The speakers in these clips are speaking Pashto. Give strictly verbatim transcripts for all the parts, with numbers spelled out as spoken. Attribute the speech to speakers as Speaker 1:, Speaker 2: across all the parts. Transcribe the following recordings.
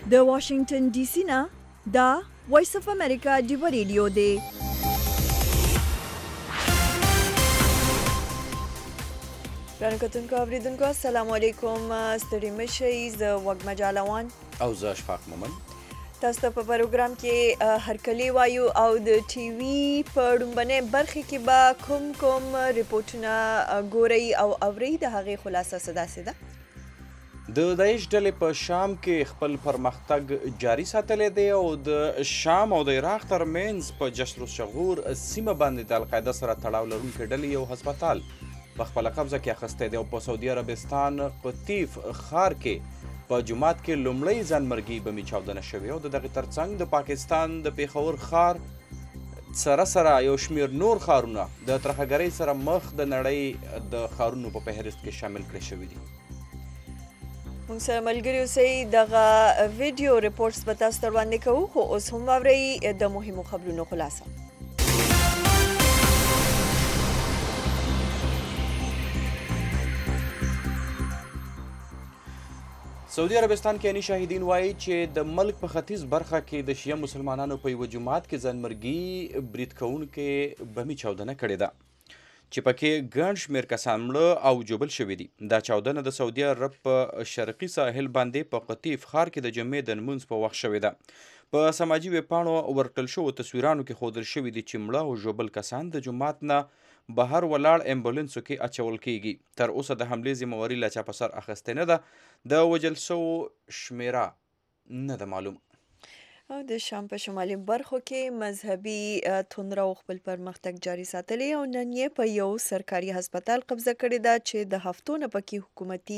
Speaker 1: د واشنگټن ډي سي نه دا وایس اف امریکا ډیو ریډیو دی. ګرانو کتونکو اوریدونکو السلام علیکم. ستړي مشئ. زه وږمه جالوان
Speaker 2: او زه اشفاق مومن
Speaker 1: تاسو ته په پروګرام کې هرکلی وایو او د ټي وي په ډومبنۍ برخې کې به کوم کوم ریپورټونه ګورئ او اورئ د هغې خلاصه څه داسې ده.
Speaker 2: د داعش ډلې په شام کې خپل پرمختګ جاري ساتلی دی او د شام او د عراق ترمنځ په جسر الشغور سیمه باندې د القاعده سره تړاو لرونکي ډلې یو هسپتال په خپله قبضه کې اخیستی دی او په سعودي عربستان قطیف ښار کې په جومات کې لومړی ځانمرګي بمي چاودنه شوې او د دغې ترڅنګ د پاکستان د پیښور ښار سره سره یو شمېر نور ښارونه د ترهګرۍ سره مخ د نړۍ د ښارونو په فهرست کې شامل کړی شوي دي.
Speaker 1: موږ سره ملګري اوسئ. دغه ویډیو ریپورټس به تاسو ته وړاندې کوو، خو اوس هم واورئ د مهمو خبرونو خلاصه.
Speaker 2: سعودي عربستان کې اني شاهدین وایي چې د ملک په ختیځ برخه کې د شیعه مسلمانانو په یوه جومات کې ځانمرګي برید کوونکې بمي چاودنه کړې ده چې پکې ګڼ شمېر کسان مړه او ژوبل شوي دي. دا چاودنه د سعودي عرب په شرقي ساحل باندې په قطیف ښار کې د جمعې د لمونځ په وخت شوې ده. په سماجي ویبپاڼو ورکړل شوو تصویرانو کې ښودل شوي دي چې مړه او ژوبل کسان د جومات نه بهر ولاړ امبولانسو کې اچول کیږي. تر اوسه د حملې ذمهواري له چا په سر اخیستې نه ده. د وژل شوو شمېره نه ده معلوم.
Speaker 1: او د شام په شمالي برخو کې مذهبي توندرو خپل پرمختګ جاري ساتلی او نن یې په یو سرکاري هسپتال قبضه کړې ده چې د هفتو نه پکې حکومتي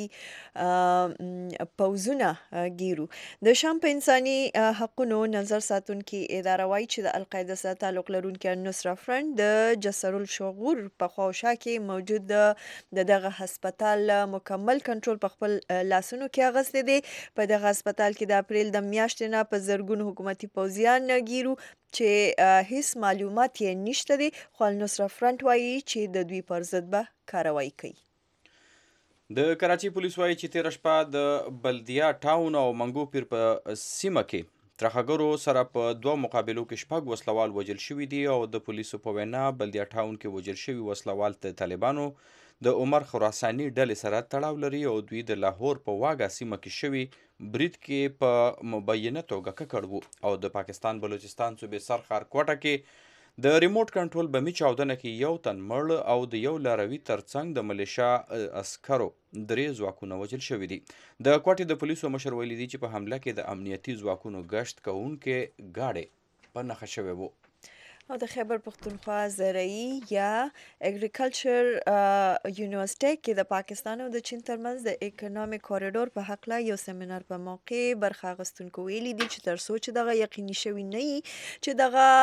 Speaker 1: پوځونه ګیرو. د شام په انساني حقونو نظر ساتونکي اداره وایي چې د القاعده سره تعلق لرونکي النصره فرنټ د جسر الشغور په خواوشا کې موجود د دغه هسپتال مکمل کنټرول په خپل لاسونو کې اخیستی دی. په دغه هسپتال کې د اپریل د میاشتې نه په زرګونو حکومتي پوځیان ګیرو چې هیڅ معلومات یې نشته دي، خو النصره فرنټ وایي چې د دوی پر ضد به کاروایی کوي.
Speaker 2: د کراچي پولیس وایي چې تېره شپه د بلدیا ټاون او منګو پیر په سیمه کې ترهګرو سره په دوه مقابلو کې شپږ وسلوال وژل شوي دي او د پولیسو په وینا بلدیا ټاون کې وژل شوي وسلوال د طالبانو د عمر خراساني ډلې سره تړاو لري او دوی د لاهور په واګه سیمه کې شوي برید کې په مبینه توګه ککړ وو او د پاکستان بلوچستان صوبې سرخار کوټه کې د ریموټ کنټرول بمي چاودنه کې یو تن مړ او د یو لاروي ترڅنګ د ملیشا عسکرو درې ځواکونه وژل شوي دي. د کوټې د پولیسو مشر ویلي دي چې په حمله کې د امنیتي ځواکونو ګشت کوونکې ګاډۍ په نښه شوی وو.
Speaker 1: او د خیبر پختونخوا زرعي یا اګریکلچر یونیورسټي کې د پاکستان او د چین ترمنځ د اکونومیک کوریډور په حقله یو سیمینار په موقع برخه اخیستونکو ویلي دي چې تر څو چې دغه یقیني شوي نه وي چې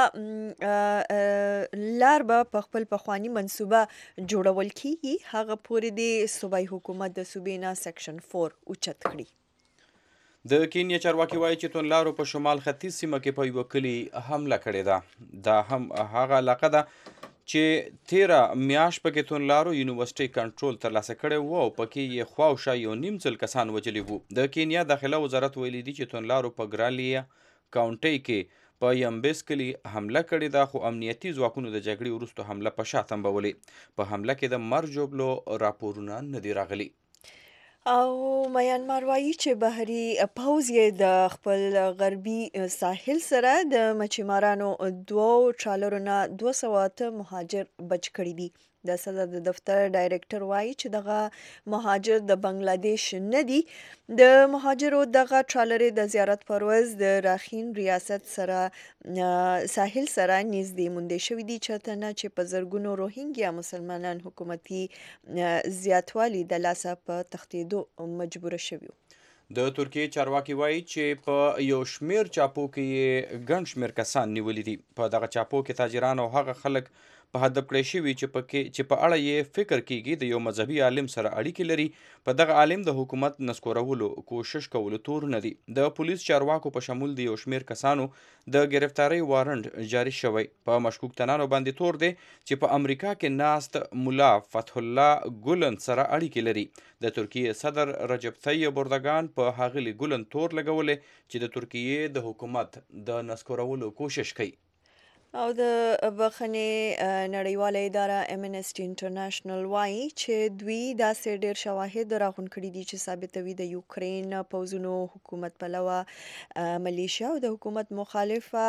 Speaker 1: دغه لار به په خپل پخواني منصوبه جوړول کیږي، هغه پورې د صوبایي حکومت د صوبې نه سیکشن فور اوچت کړي.
Speaker 2: د کینیا چارواکي وایي چې توندلارو په شمال ختیځ سیمه کې په یوه کلي حمله کړې ده. دا هم هغه علاقه ده چې تیره میاشت پکې توندلارو یونیورسټۍ کنټرول ترلاسه کړی و او پکې یې خواوشا یو نیم سل کسان وژلي وو. د کینیا داخله وزارت ویلي دي چې توندلارو په ګرالیا کاونټۍ کې په یمبیس کلي حمله کړې ده، خو امنیتي ځواکونو د جګړې وروسته حمله په شا تنبولې. په حمله کې د مرګ ژوبلو راپورونه نه دي راغلي.
Speaker 1: او میانمار وایي چې بحري پوځ یې د خپل غربي ساحل سره د مچیمارانو دوو ټرالرو نه دوه سوه اته مهاجر بچ کړي دي. د صدر د دفتر ډایرکټر وایي چې دغه مهاجر د بنگلادیش نه دي. د مهاجرو دغه ټرالرې د زیارت پر ورځ د راخین ریاست سره ساحل سره نږدې موندې شوي دي، چېرته نه چې په زرګونو روهینګیا مسلمانان حکومتي زیاتوالي د لاسه په تښتېدو مجبوره شوي وو.
Speaker 2: د ترکیې چارواکي وایي چې په یو شمېر چاپو کې یې ګڼ شمېر کسان نیولي دي. په دغه چاپو کې تاجران او هغه خلک په هدف کړی شوي چې پکې چې په اړه یې فکر کیږي د یو مذهبي عالم سره اړیکې لري. په دغه عالم د حکومت نسکورولو کوشش کولو تور نه دی. د پولیس چارواکو په شمول د یو شمیر کسانو د گرفتارۍ وارنټ جاری شوی. په مشکوک تنانو باندې تور دی چې په امریکا کې ناست مولا فتح الله ګلن سره اړیکې لري. د ترکیې صدر رجب طیب اردوګان په ښاغلي ګلن تور لګولې چې د ترکیې د حکومت د نسکورولو کوشش کوي.
Speaker 1: او د بخښنې نړیواله اداره امنسټي انټرنیشنل وایي چې دوی داسې ډېر شواهد راغونډ کړي دي چې ثابتوي د یوکرین پوځونو حکومت پلوه ملیشیا او د حکومت مخالفه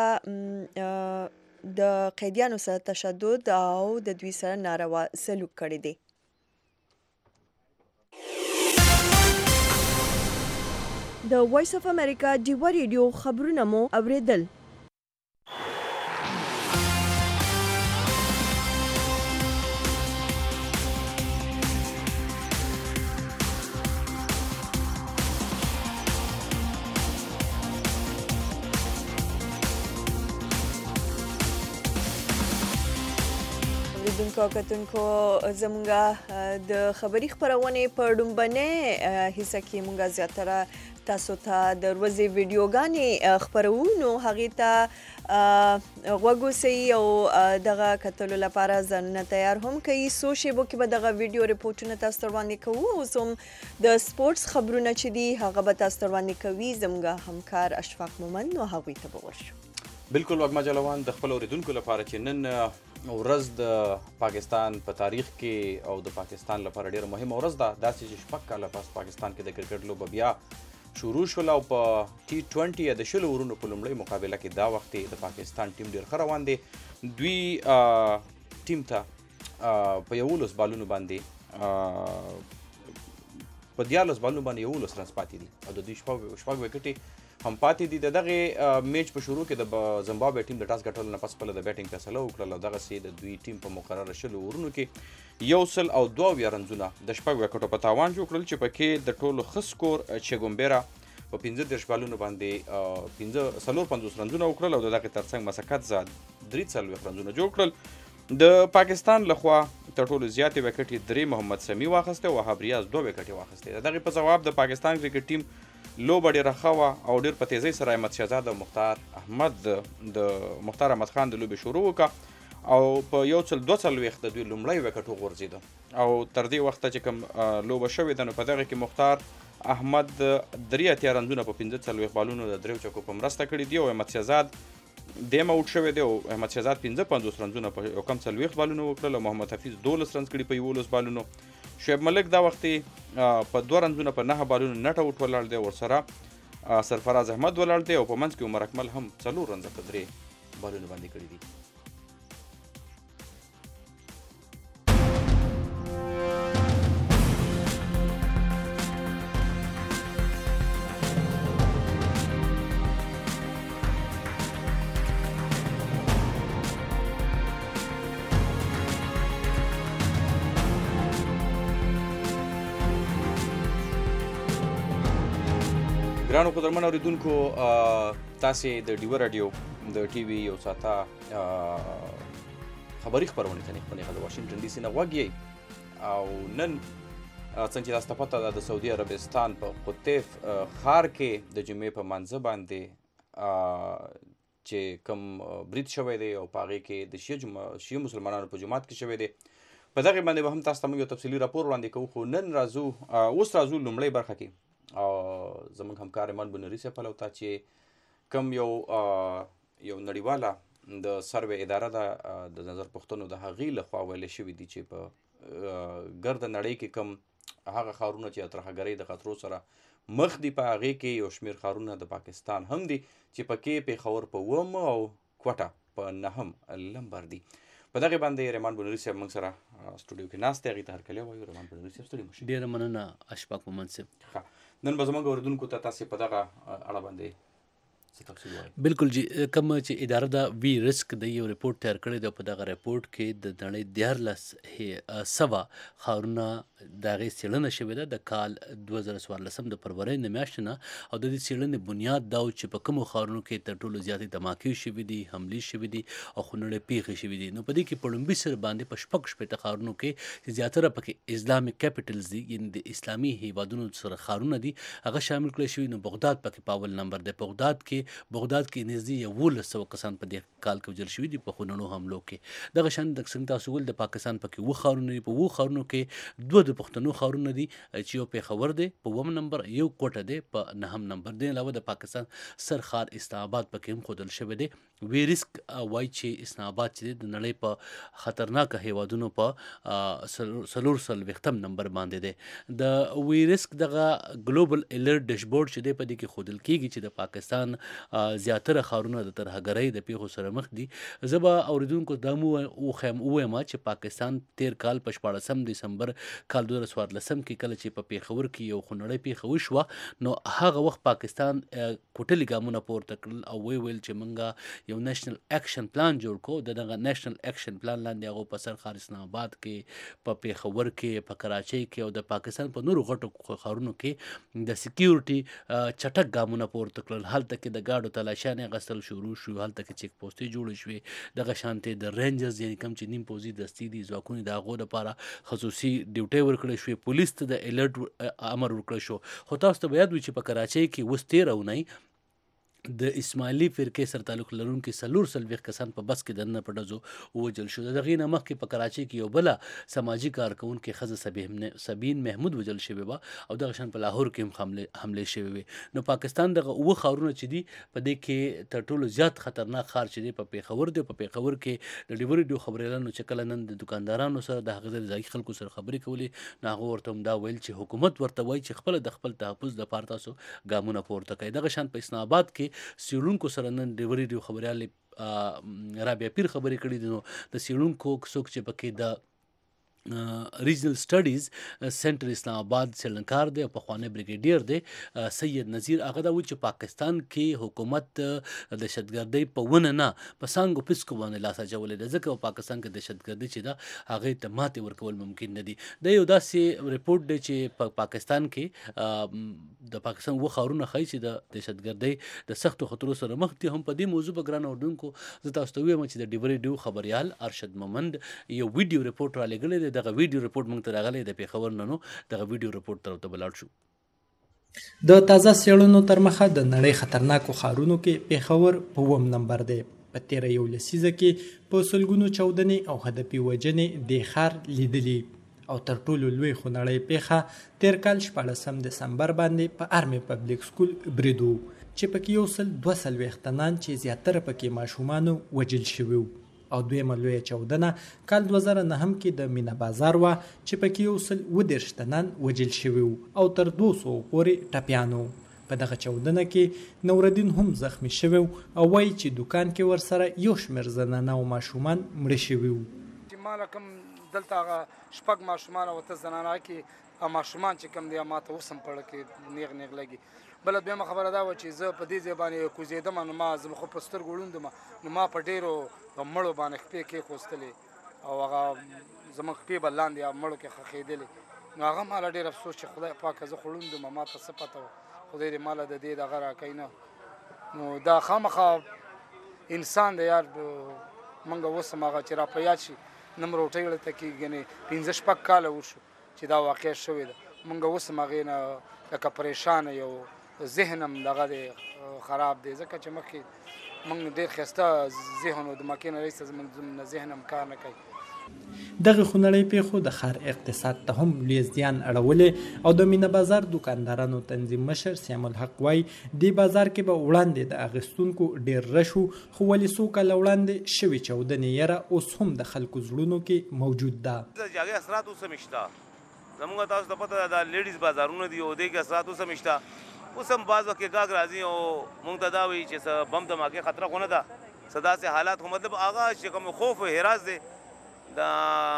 Speaker 1: د قیدیانو سره تشدد او د دوی سره ناروا سلوک کړی دی. د وایس اف امریکا ډیوه ریډیو خبرونه مو اوریدل. اوریدونکو او کتونکو زمونږ د خبري خپرونې په ډومبنۍ حصه کې مونږ زیاتره تاسو ته د ورځې ویډیوګانې خپرو، نو هغې ته غوږ اوسئ او دغه کتلو لپاره ځانونه تیار هم کوي. څو شیبو کې به دغه ویډیو ریپورټونه تاسو ته وړاندې کوو. اوس هم د سپورټس خبرونه چې دي هغه به تاسو ته وړاندې کوي زموږ همکار اشفاق مومند، نو هغوی ته به ورشو.
Speaker 2: بالکل وګما جلوان د خپل اوریدونکو لپاره چې نن ورځ د پاکستان په تاریخ کې او د پاکستان لپاره ډیره مهمه ورځ ده. داسې چې شپږ کاله پس پاکستان کې د کرکټ لوبه بیا شروع شول او په ټي ټوینټي یا د شلو ورونو په لومړۍ مقابله کې دا وخت د پاکستان ټیم ډیر ښه روان دی. دوی ټیم ته په یولس بالونو باندې په دیارلس بالونو باندې یولس رنز پاتې دي او د دوی شپږ شپږ وکټې هم پاتې دي. د دغه میچ په شروع کې د زمبابوې ټیم د ټاس ګټلو نه پس خپله د بیټینګ فیصله وکړله او دغسې د دوی ټیم په مقرره شلو ورونو کې یو سل او دوه اویا رنزونه د شپږ وکټو په تاوان جوړ کړل چې پکې د ټولو ښه سکور چیګومبیرا په پنځه دېرش بالونو باندې پنځه څلور پنځوس رنزونه وکړل او د دغې ترڅنګ مسکت زاد درې څلوېښت رنزونه جوړ کړل. د پاکستان لخوا تر ټولو زیاتې وکټې درې محمد سمیع واخیستې او وهاب ریاض دوه وکټې واخیستې. د دغې په ځواب د پاکستان کرکټ ټیم لوبه ډېره ښه وه او ډېر په تیزۍ سره احمد شهزاد او مختار احمد د مختار احمد خان د لوبې شروع وکړه او په یو سل دوه څلوېښت د دوی لومړی وکټ وغورځېده او تر دې وخته چې کوم لوبه شوې ده نو په دغه کې مختار احمد درې اتیا رنزونه په پنځه څلوېښت بالونو د دریو چکو په مرسته کړي دي او احمد شهزاد دیم اوټ شوی دی او احمد شهزاد پنځه پنځوس رنزونه په یو کم څلوېښت بالونو وکړل او محمد حفیظ دولس رنز کړي په یولس بالونو. شعیب ملک دا وختې په دوه رنزونه په نهه بالونو نټ اوټ ولاړ دی، ورسره سرفراز احمد ولاړ دی او په منځ کې عمر اکمل هم څلور رنزه په درې بالونو باندې کړي دي. ګرانو قدرمن اوریدونکو، تاسې د ډیوه راډیو د ټي وي یو ساعته خبري خپرونې ته نېغ د واشنګټن ډي سي نه غوږ یئ او نن څنګه چې تاسو ته پته ده د سعودي عربستان په قطیف ښار کې د جمعې په مانځه باندې چې کوم برید شوی دی او په هغې کې د شیعه مسلمانانو په جومات کې شوی دی، په دغې باندې به هم تاسو ته موږ یو تفصیلي راپور وړاندې کوو. خو نن راځو اوس راځو لومړۍ برخه کې او زموږ همکار ایمان بنوري صاحب پلو ته چې کوم یو یو نړیواله د سروې اداره ده د نظر پوښتنو د هغې لخوا ویلی شوي دي چې په ګرده نړۍ کې کوم هغه ښارونه چې د ترهګرۍ د خطرو سره مخ دي په هغې کې یو شمېر ښارونه د پاکستان هم دي چې پکې پېښور په اووم او کوټه په نهم لمبر دي. په دغې باندې رحمان بنوري صاحب موږ سره سټوډیو کې ناست دی، هغې ته هرکلی وایو. رحمان بنوري صاحب ستړي مه شئ.
Speaker 3: ډېره مننه اشفاق مومند صاحب.
Speaker 2: نن به زموږ اوریدونکو ته تاسې په دغه اړه باندې څه تفصیل وایي؟
Speaker 3: بالکل جی کوم چې اداره دا وی ریسک د یو ریپورت تیار کړی دی، په دغه ریپورت کې د نړۍ دیارلس هی- سوه ښارونه د هغې څېړنه شوې ده د کال دوه زره څوارلسم د فروری د میاشتې نه. او د دې څېړنې بنیاد دا و چې په کومو ښارونو کې تر ټولو زیاتې دماکې شوي دي، حملې شوي دي او خونړۍ پیښې شوي دي. نو په دې کې په لومړي سر باندې په شپږ شپېته ښارونو کې چې زیاتره پکې اسلامک کیپیټلز دي، یعنې د اسلامي هیوادونو سره ښارونه دي، هغه شامل کړی شوي. نو بغداد پکې په اول نمبر دی. بغداد کې بغداد کې نږدې یولس سوه کسان په دې کال کې وژل شوي دي په خونړو حملو کې. دغه شان د څنګه تاسو وویل د پاکستان پکې اووه ښارونه دي. په اووه ښارونو کې دوه د پښتنو ښارونه دي چې یو پېښور دی په اووم نمبر، یو کوټه دی په نهم نمبر. دې علاوه د پاکستان سر ښار اسلام آباد پکې هم ښودل شوی دی. وی ریسک وایي چې اسلام آباد چې دی د نړۍ په خطرناکه هیوادونو په څلور څلوېښتم نمبر باندې دی. د وی ریسک دغه ګلوبل الرټ ډیشبورډ چې دی په دې کې ښودل کېږي چې د پاکستان زیاتره ښارونه د ترهګرۍ د پیښو سره مخ دي. زه به اورېدونکو دا مو وښیم ووایم چې پاکستان تیر کال په شپاړسم دسمبر کال دوه زره څوارلسم کې کله چې په پېښور کې یو خونړۍ پیښه وشوه، نو هغه وخت پاکستان کوټلي ګامونه پورته کړل او ویې ویل چې موږ یو نیشنل اکشن پلان جوړ کړو. د دغه نیشنل اکشن پلان لاندې هغو په سر ښار اسلام آباد کې، په پېښور کې، په کراچۍ کې او د پاکستان په نورو غټو ښارونو کې د سکیورټي چټک ګامونه پورته کړل. هلته کې د ګاډو تلاشیانې اخیستل شروع شو، هلته کې چیک پوسټې جوړې شوې. دغه شانتې د رینجرز یعنې کوم چې نیم پوځي دستې دي ځواکونه د هغو لپاره خصوصي ډیوټۍ ورکړی شوې. پولیس ته د الرټ امر ورکړی شو. خو تاسو ته به یاد وي چې په کراچۍ کې اوس تېره اونۍ د اسماعیلي فرقې سره تعلق لرونکي څلور څلوېښت کسان په بس کې دننه په ډزو ووژل شو. د هغې نه مخکې په کراچۍ کې یو بله سماجي کارکوونکې ښځه سبین محمود وژل شوې وه او دغه شان په لاهور کې هم حملې حملې شوې وې. نو پاکستان دغه اووه ښارونه چې دي په دې کې تر ټولو زیات خطرناک ښار چې دی په پېښور دی. په پېښور کې د ډیوري ډیو خبریالانو چې کله نن د دکاندارانو سره د هغه ځایي خلکو سره خبرې کولې، نو هغه ورته هم دا ویل چې حکومت ورته وایي چې خپله د خپل تحفظ لپاره تاسو ګامونه پورته کړئ. دغه شان په اسلام آباد کې څېړونکو سره نن ډیوري ډیو خبریالې رابعه پیر خبرې کړي دي. نو د څېړونکو څوک چې پکې د ریجنل سټډیز سنټر اسلام آباد څېړنکار دی او پخوانی بریګیډیر دی سید نذیر، هغه دا وایي چې پاکستان کې حکومت د دهشتګردۍ په ونه نه په څانګو پسکو باندې لاس اچولی دی، ځکه په پاکستان کې دهشتګردي چې ده هغې ته ماتې ورکول ممکن نه دي. دا یو داسې ریپورټ دی چې په پاکستان کې د پاکستان اووه ښارونه ښایي چې د دهشتګردۍ د سختو خطرو سره مخ دي. هم په دې موضوع به ګرانو اورېدونکو زه تاسو ته ووایم چې د ډیوري ډیو خبریال ارشد مومند یو ویډیو ریپورټ رالېږلی دی. دغه ویډیو ریپورټ موږ ته راغلی د پېښور نه، نو دغه ویډیو ریپورټ طرف ته به لاړ شو.
Speaker 4: د تازه څېړنو تر مخه د نړۍ خطرناکو ښارونو کې پېښور په اووم نمبر دی. په تېره یو لسیزه کې په سلګونو چاودنې او هدفي وژنې دې ښار لیدلي او تر ټولو لوی خونړۍ پیښه تېر کال شپاړسم دسمبر باندې په ارمي پبلیک سکول برید و چې پکې یو سل دوه څلوېښت تنان چې زیاتره پکې ماشومانو وژل شوي وو. او دویمه لویه چاودنه کال دوه زره نهم کې د مینه بازار وه چې پکې یو سل اووه دېرش تنان وژل شوي وو او تر دوه سوو پورې ټپیان وو. په دغه چاودنه کې نوردین هم زخمی شوی او وایي چې دوکان کې ورسره یو شمېر زنانه او ماشومان مړه شوي وو.
Speaker 5: چې ما کوم دلته هغه شپږ ماشومان او اته زنانه کې ماشومان چې کوم دی ما ته اوس هم پړه کې نیغ نیغ لګي. بله دویمه خبره دا وه چې زه په دې ځای باندې کوزېدم، نو ما زه خو په سترګو ړوند وم، نو ما په ډېرو مړو باندې خپې کېښوستلې او هغه زموږ خپې به لاندې مړو کې ښخېدلې. نو هغه ماله ډېر افسوس چې خدای پاکه زه خو ړوند وم، ما ته څه پته وه، خدای دې ماله د دې دغه راکوي نه. نو دا خامخا انسان دی یار، موږ اوس هم هغه چې را په یاد شي نه م روټۍ وړه ته کېږي، ګنې پنځه شپږ کاله وشو چې دا واقع شوې ده. موږ اوس هم هغې نه لکه پریشانه یو ذهن هم دغه دی خراب دی، ځکه چې مخکې موږ ډېر ښایسته ذهن و د مکې نه رایسته زموږ ذهن هم کار نه کوي.
Speaker 4: دغه خونړۍ پیښو د ښار اقتصاد ته هم لوی زیان اړولی او د مینه بازار دوکاندارانو تنظیم مشر سیام الحق وایي دې بازار کې به وړاندې د اخیستونکو ډېر رش و، خو ولې څو کاله وړاندې شوې چاودنې یره اوس هم د خلکو زړونو کې موجود ده.
Speaker 6: د هغې اثرات اوس هم شته، زموږ تاسو ته پته ده دا لیډیز بازارونه دي او دې کې اثرات اوس هم شته. اوس هم بعض وخت کې ګاګ راځي او موږ ته دا وایي چې څه بم دماکې خطره خو نه ده، څه داسې حالات، خو مطلب هغه چې کوم خوف و حراس دی دا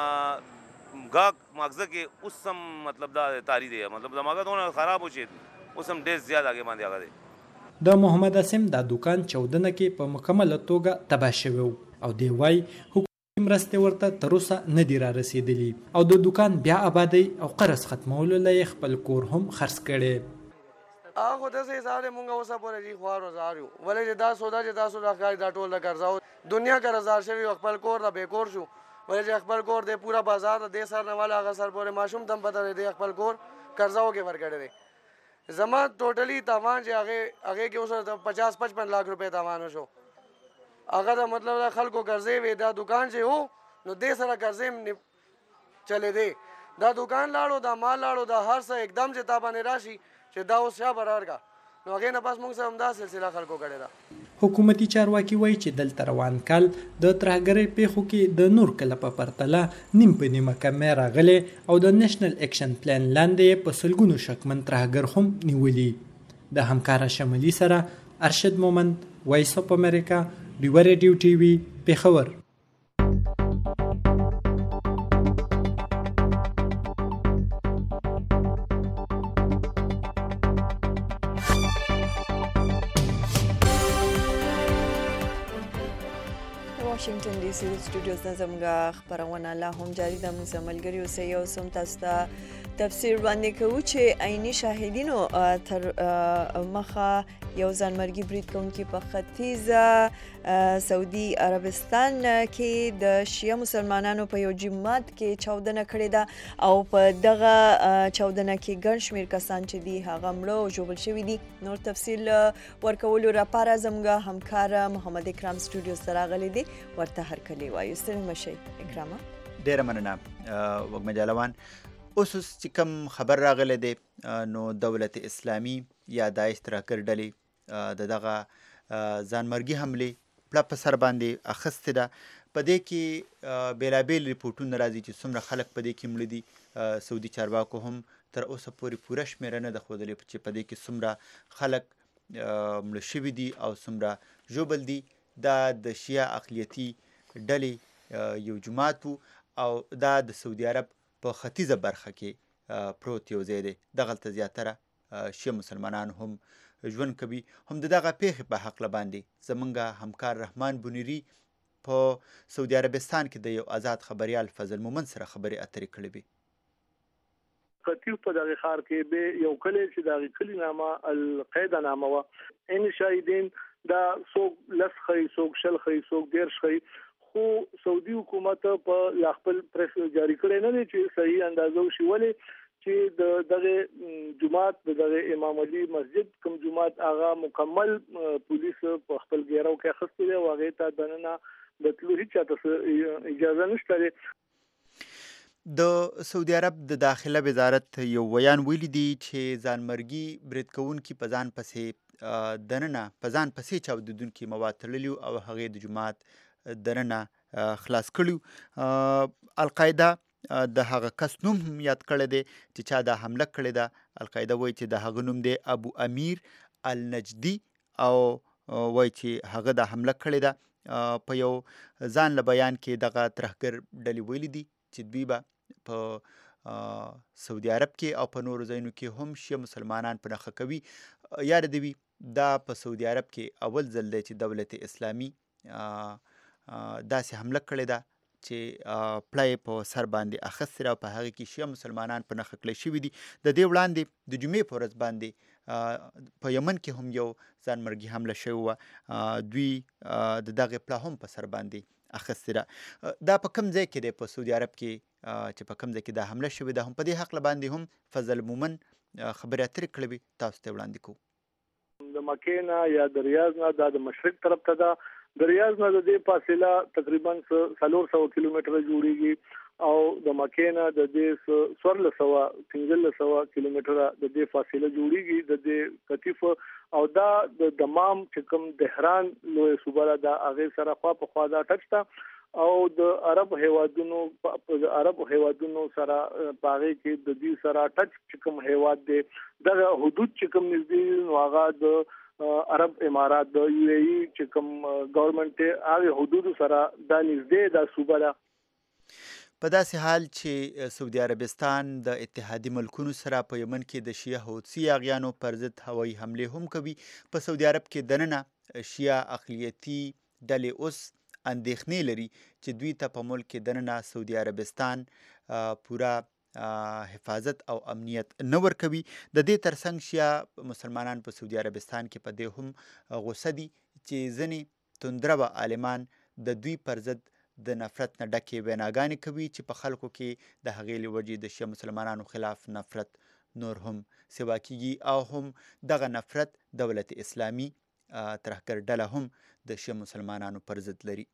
Speaker 6: ګاګ ماغزه کې اوس هم مطلب دا تاری دی، مطلب دماغه دونه خراب و چې اوس هم ډېر زیات هغې باندې هغه دی.
Speaker 4: د محمد اسم دا دکان چاودنه کې په مکمله توګه تباه شوی او دی وايي حکومتي مرستې ورته تر اوسه نه دي را رسېدلي او د دکان بیا آبادۍ او قرض ختمولو له یې خپل کور هم خرڅ کړی.
Speaker 5: هغه داسې حساب دی مونږ اوسه پورې دي خوار وزار یو ولې چې دا سودا چې تاسو دا ښکاري دا ټول د قرضاو دنیا قرضدار شوي خپل کور ته بېکور شو ولې چې خپل کور دی پوره بازار د دې سر نه والا هغه سر پورې ماشوم ته هم پته دی خپل کور قرضاو کې ورکړی دی زما ټوټلي تاوان چې هغې هغې کې اوس پچاس پچپن لاکھ روپۍ تاوان وشو هغه د مطلب د خلکو قرضې وې دا دکان چې و نو دې سره قرضې چلېدې دا دکان لاړو دا مال لاړو دا هر څه एकदम چې تا باندې راشي چې دا اوس شا برار کا نو هغې نه پس موږ سره همدا سلسله خلکو کړې ده.
Speaker 4: حکومتي چارواکي وایي چې دلته روان کال د ترهګرۍ پیښو کې د نور کله په پرتله نیم په نیمه کمی راغلی او د نیشنل اکشن پلان لاندې په سلګونو شکمن ترهګر هم نیولي. د همکاره شمالي سره ارشد مومند، وایس اف امریکا، ډیوه ریډیو ټي وي، پېښور.
Speaker 1: واشنگټن ډي سي سټوډیوز نه زموږ خپرونه لا هم جاری ده. موږ ملګري اوسئ او سم تاسو ته تفسیر باندې کوو چې عیني شاهدینو تر مخه یو ځانمرګي برید کوونکي په ختیځه سعودي عربستان کې د شیعه مسلمانانو په یو جماعت کې چاودنه کړې ده او په دغه چاودنه کې ګڼ شمېر کسان چې دي هغه مړه او ژوبل شوي دي. نور تفصیل ورکولو لپاره زموږ همکار محمد اکرام سټوډیوز ته راغلی دی، ورته هرکلی وایو. ستړي مه شئ اکرامه.
Speaker 7: ډېره مننه وږمه جالوان. اوس چې کوم خبر راغلی دی نو دولت اسلامي یا داعش ترهګر ډلې د دغه ځانمرګي حملې پړه په سر باندې اخیستې ده. په دې کې بېلابېل ریپورټونه راځي چې څومره خلک په دې کې مړه دي. سعودي چارواکو هم تر اوسه پورې پوره شمېره نه ده ښودلې چې په دې کې څومره خلک مړه شوي دي او څومره ژوبل دي. دا د شیعه اقلیتي ډلې یو جماعت و او دا د سعودي عرب په ختیځه برخه کې پروت یو ځای دی. دغلته زیاتره شیعه مسلمانان هم ژوند کوي. هم د دغه پیښې په هکله باندې زمونږ همکار رحمان بنیري په سعودي عربستان کې د یو آزاد خبریال فضل مومند سره خبرې اترې کړې وې.
Speaker 8: ختیځ په دغه ښار کې به یو کلی چې دغه کلی نامه القاعده نامه وه. عین شاهدین دا څوک لس ښیي، څوک شل ښیي، څوک دېرش ښیي، خو سعودي حکومت په لا خپل پریس جاری کړی نه دی چې صحیح اندازه وشي. ولې چې د دغه جماعت د دغه امام علي مسجد کوم جماعت هغه مکمل پولیس په خپل ګیرو کې اخیستی دی او هغې ته دننه د تلو هېڅ چاته اجازه نشته دی.
Speaker 7: د سعودي عرب د داخله وزارت یو ویان ویلی دی چې ځانمرګي برید کوونکي په ځان پسې دننه په ځان پسې چاودېدونکي مواد تړلي او هغې د جماعت دننه خلاص کړي. القاعده د هغه کس نوم هم یاد کړی دی چې چا دا حمله کړې ده. القاعده وایي چې د هغه نوم دی ابو امیر النجدي او وایي چې هغه دا حمله کړې ده. په یو ځان له بیان کې دغه ترهګر ډلې ویلي دي چې دوی به په سعودي عرب کې او په نورو ځایونو کې هم شیعه مسلمانان په نښه کوي. یاد دې وي دا په سعودي عرب کې اول ځل دی چې دولت اسلامي داسې حمله کړې ده چې پړه په سر باندې اخیستې ده او په هغې کې شیعه مسلمانان په نښه کړی شوي دي. د دې وړاندې د جمعې په ورځ باندې په یمن کې هم یو ځانمرګي حمله شوې وه. دوی د دغې پړه هم په سر باندې اخیستې ده. دا په کوم ځای کې دی په سعودي عرب کې چې په کوم ځای کې دا حمله شوې ده؟ هم په دې هکله باندې هم فضل مومن خبرې اترې کړې وې، تاسو ته وړاندې کوو.
Speaker 8: د مکې نه یا د ریاض نه دا د مشرق طرف ته ده. د ریاض نه د دې فاصله تقریبا څلور سوه کیلومتره جوړیږي او د مکې نه د دې څوارلس سوه پنځلس سوه کیلومتره د دې فاصله جوړیږي د دې کتیف او دا د دمام چې کوم دهران لوی صوبه ده د هغې سره خوا په خوا دا ټچ ته او د عرب هیوادونو د عرب هیوادونو سره په هغې کې د دې سره ټچ چې کوم هیواد دی دغه حدود چې کوم نږدې نو هغه د عرب امارات د یو ای ای چې کوم ګورنمنت هغه حدود سره دا نږدې دا صوبه ده.
Speaker 7: په داسې حال چې سعودي عربستان د اتحادي ملکونو سره په یمن کې د شیعه حوثي یاغیانو پر ضد هوایي حملې هم کوي، په سعودي عرب کې دننه شیعه اقلیتي ډلې اوس اندېښنې لري چې دوی ته په ملک کې دننه سعودي عربستان پوره حفاظت او امنیت نه ورکوي. د دې ترڅنګ شیعه مسلمانان په سعودي عربستان کې په دې هم غوسه دي چې ځینې توندربه عالمان د دوی پر ضد د نفرت نه ډکې ویناګانې کوي چې په خلکو کې د هغې له وجې د شیعه مسلمانانو خلاف نفرت نور هم سوا کیږي او هم دغه نفرت دولت اسلامي ترهګر ډله هم د شیعه مسلمانانو پر ضد لري.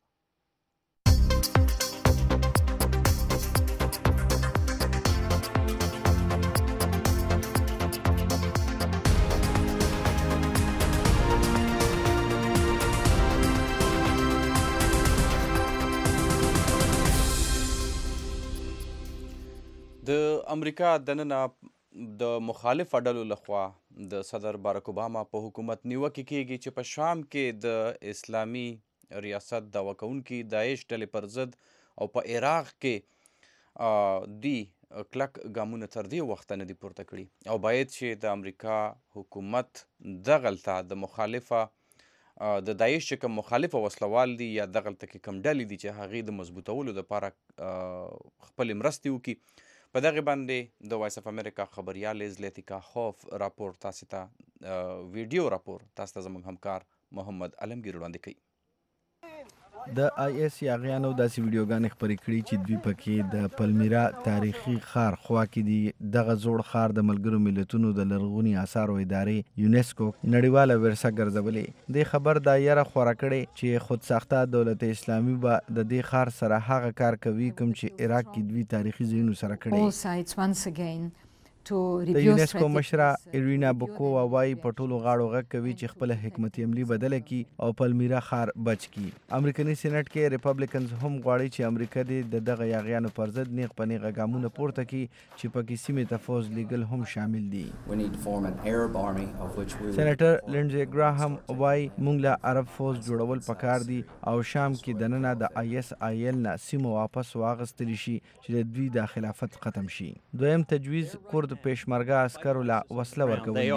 Speaker 2: د امریکا دننه د مخالف ډلو لخوا د صدر باراک اوباما په حکومت نیوکې کیږي چې په شام کې د اسلامي ریاست دعوه کوونکي داعش ډلې پر ضد او په عراق کې دی کلک ګامونه تر دې وخته نه دي پورته کړي او باید چې د امریکا حکومت دغلته د مخالفه د داعش چې کوم مخالفه وسلوال دي یا دغلته کې کوم ډلې دي چې هغې د مضبوطولو دپاره خپلې مرستې وکړي. په دغه باندې د وایس اف امریکا خبریال زلیتیکا خوف راپور تاسو ته ویډیو راپور تاسو ته زموږ همکار محمد علمگیر وړاندې کوي.
Speaker 9: د آی ایس یاغیانو داسې ویډیوګانې خپرې کړي چې دوی پکې د پلمیرا تاریخي ښار خوا کې دي. دغه زوړ ښار د ملګرو ملتونو د لرغوني اثارو ادارې یونیسکو نړیواله ورثه ګرځولې. دې خبر دا یره خوره کړې چې خودساخته دولت اسلامي به د دې ښار سره هغه کار کوي کوم چې عراق کې دوی تاریخي ځایونو سره کړی. د یونیسکو مشره ایرینا بوکووا وایي په ټولو غاړو غږ کوي چې خپله حکمت عملي بدله کړي او پلمیرا ښار بچ کړي. امریکني سینټ کې ریپبلیکنز هم غواړي چې امریکا دې د دغه یاغیانو پر ضد نیغ په نیغه ګامونه پورته کړي چې پکې سیمې ته فوز لیږل هم شامل دي. سینیټر لینډزي ګراهام وایي موږ له عرب فوز جوړول پکار دي او شام کې دننه د آی ایس آی ایل نه سیمو واپس واغستلی شي چې د دوی د خلافت ختم شي. دویم تجویز کورد پېشمرګه عسکرو له وسله ورکول دي.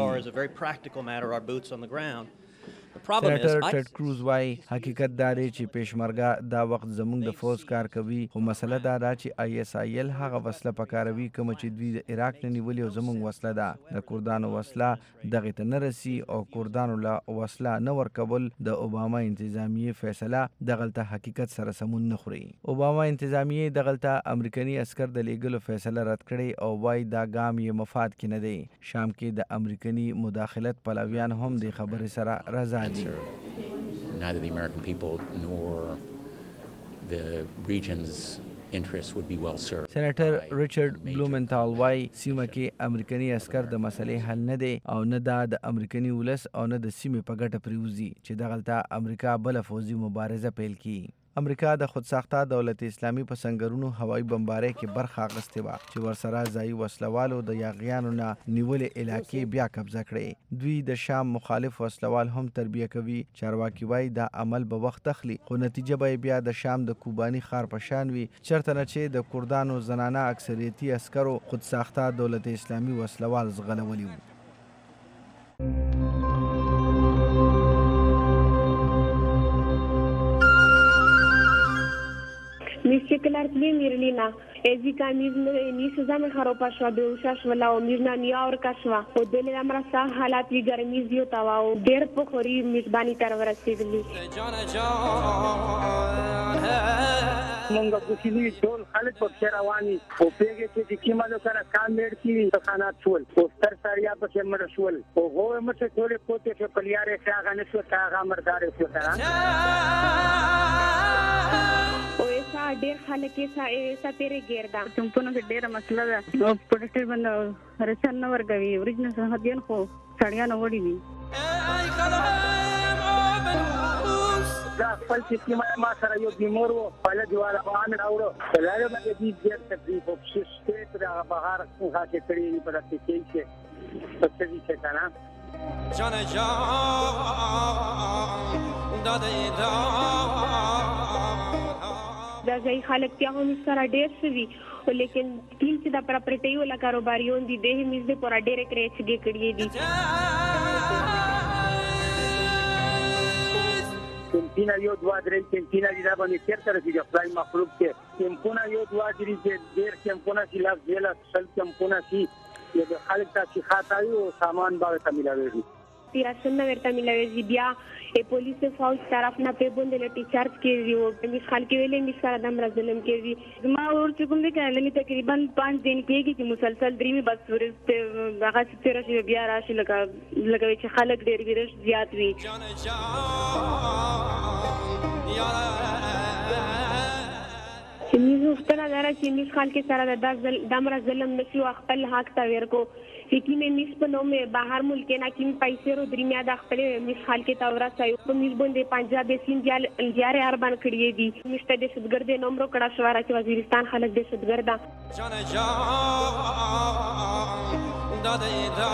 Speaker 9: سینیټر ټیډ کروز وایي حقیقت دا دی چې پېشمرګه دا وخت زموږ د فوز کار کوي خو مسله دا ده چې آی ایس آی ایل هغه وسله پکاروي کومه چې دوی د عراق نه نیولې او زموږ وسله ده. د کردانو وسله دغې ته نه رسي او کردانو له وسله نه ورکول د اوباما انتظامیې فیصله دغلته حقیقت سره سمون نه خوري. اوباما انتظامیې دغلته امریکني عسکر د لیږلو فیصله رد کړې او وایي دا ګام یې مفاد کې نه دی. شام کې د امریکني مداخلت پلویان هم د خبرې سره رضا دي.
Speaker 10: Neither the American people nor the region's interests would be well served.
Speaker 9: سینیټر ریچارډ بلومنتال وایي سیمه کې امریکني عسکر د مسلې حل نه دی او نه دا د امریکني ولس او نه د سیمې په ګټه پریوزي چې دغلته امریکا بله فوزي مبارزه پیل کړي. امریکا د خودساخته دولت اسلامي په سنګرونو هوایي بمبارۍ کې برخه اخیستې وه چې ورسره ځایي وسلوالو د یاغیانو نه نیولې علاقې بیا قبضه کړې. دوی د شام مخالف وسلوال هم تربیه کوي. چارواکي وایي دا عمل به وخت اخلي خو نتیجه به بیا د شام د کوباني ښار په شان وي چېرته نه چې د کردانو زنانه اکثریتي عسکرو خودساخته دولت اسلامي وسلوال زغلولي وو.
Speaker 11: Mișcălar Mirlina, ezica ni sezame haropașva beușașva o mirna niaurcașva, o dele la mrasa halat vigarmiz iotava o der pokhori mizbani tarvarasigli.
Speaker 12: مونږ کوشلي ټول خلک په شرواني او پیګه چې د کیمالو سره کام مېړ کی تخانات شول او ستر ساریا په مړ شول او هو مته ټول کوته چې پلیاره څنګه نشو تا مردار شو تا
Speaker 11: او ایسا ډېر خلک ایسا ایسا تیرې ګردا کوم په نو ډېر مسله ده او پروټیکټ باندې رسن نو ورګوي اوریجنل هدیان خو سړیا نو وړي وي دا خپل چې ما سره یو بیمار و په لږواله باندې راوړو کله به دې ډېر تکلیف او شته تر بهار څنګه چې کړی په دې کې چې په دې کې کنه
Speaker 13: جان جان دادې دا دا ځای خلک بیا هم سره ډېر شوي خو لیکن ټیم چې دا پراپرټۍ والا کاروباریون دي دی هم دې پورا ډېرې کرېچګې کړې دي
Speaker 11: کمپونه یو دوه درې کمپونه دي دا باندې چېرته رسېږي خدای مخلوق کې کمپونه یو دوه درې چې ډېر کمپونه شي لس دوه لس شل کمپونه شي د خلک ته چې خاطر او سامان به ته ملاويږي
Speaker 13: راشن ورته ملاويږي بیا پولیس فوج طرف نه په باندې لټي چارج کوي او په خلک ویلې می سره دم راځلم کوي ما ور چې کوم دې کړل تقریبا پنځه دن کېږي چې مسلسل درې بس ورته هغه چې راشي بیا راشي لکه لکه چې خلک ډېر ورش زیات وي چې موږ وختونه دره چې موږ خلک سره د دم راځلم نشو خپل حق ته ورکو چې مې میس په نوم بهر ملک نه کیم پیسې رو درمیا د خپل میس حال کې تاورا سایو په میس باندې پنجاب سین جال جاره اربان کړی دي مشته د شتګرد نومرو کړه شواره چې وزیرستان خلک د شتګرد جان جان داده دا